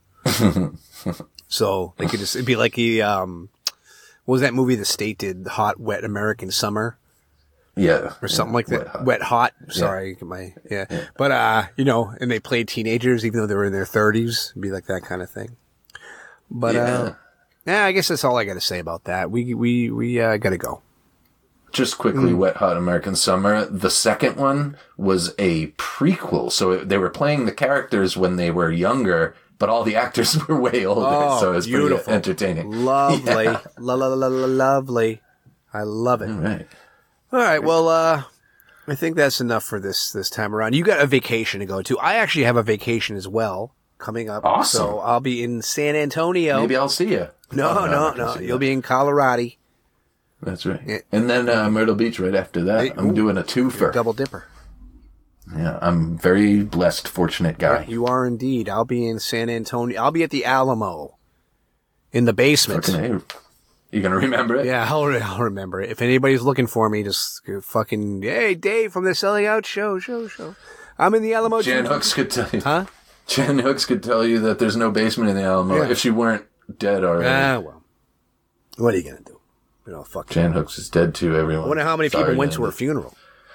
So they could just, it'd be like the, um, what was that movie the state did? Hot, Wet American Summer Yeah. or something yeah. like that. Wet Hot. Wet Hot. Sorry. My, yeah. But, uh, you know, and they played teenagers even though they were in their thirties. It'd be like that kind of thing. But, Yeah. uh, yeah, I guess that's all I got to say about that. We, we, we, uh, got to go. Just quickly, Mm. Wet Hot American Summer. The second one was a prequel. So it, they were playing the characters when they were younger, but all the actors were way older. Oh, so it's beautiful. pretty entertaining. Lovely. Yeah. La, la, la, la, lovely. I love it. All right. All right. Well, uh, I think that's enough for this, this time around. You got a vacation to go to. I actually have a vacation as well coming up. Awesome. So I'll be in San Antonio. Maybe I'll see you. No, no, no. You'll be in Colorado. That's right. Yeah. And then uh, Myrtle Beach right after that. Hey, I'm ooh, doing a twofer. Double dipper. Yeah, I'm very blessed, fortunate guy. You are indeed. I'll be in San Antonio. I'll be at the Alamo in the basement. Fucking A. You gonna remember it? Yeah, I'll, I'll remember it. If anybody's looking for me, just go fucking, hey, Dave from the Selling Out Show, show, show. I'm in the Alamo. Jan too. Hooks could tell you. Huh? Jan Hooks could tell you that there's no basement in the Alamo Yeah. if she weren't dead already. Ah, well. What are you going to do? You know, fuck. Jan Hooks is dead too, everyone. I wonder how many Sorry, people went Jan. to her funeral.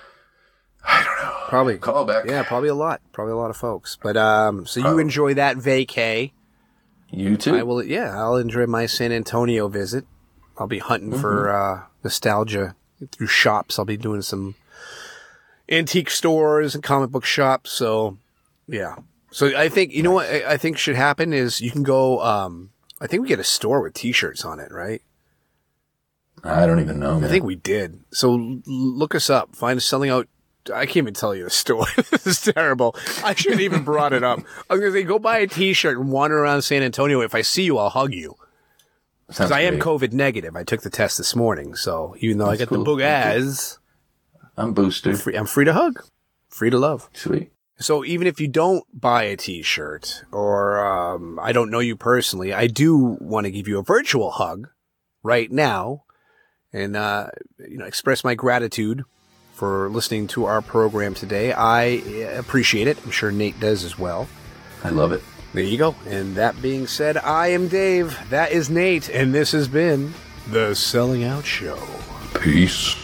I don't know. Probably. Call back. Yeah, probably a lot. Probably a lot of folks. But, um, so you Oh. enjoy that vacay. You too? I will, yeah, I'll enjoy my San Antonio visit. I'll be hunting Mm-hmm. for, uh, nostalgia through shops. I'll be doing some antique stores and comic book shops. So, yeah. So I think, you know what I, I think should happen is you can go, um, I think we get a store with t-shirts on it, right? I don't even know, man. I think we did. So l- look us up. Find us selling out. I can't even tell you the store. This is terrible. I shouldn't even brought it up. I was going to say, go buy a t-shirt and wander around San Antonio. If I see you, I'll hug you. Because Sounds I am great. COVID negative. I took the test this morning. So even though That's I got cool. the boogaz, I'm booster. free, I'm free to hug. Free to love. Sweet. So even if you don't buy a t-shirt or um, I don't know you personally, I do want to give you a virtual hug right now and, uh, you know, express my gratitude for listening to our program today. I appreciate it. I'm sure Nate does as well. I love it. There you go. And that being said, I am Dave. That is Nate. And this has been The Selling Out Show. Peace.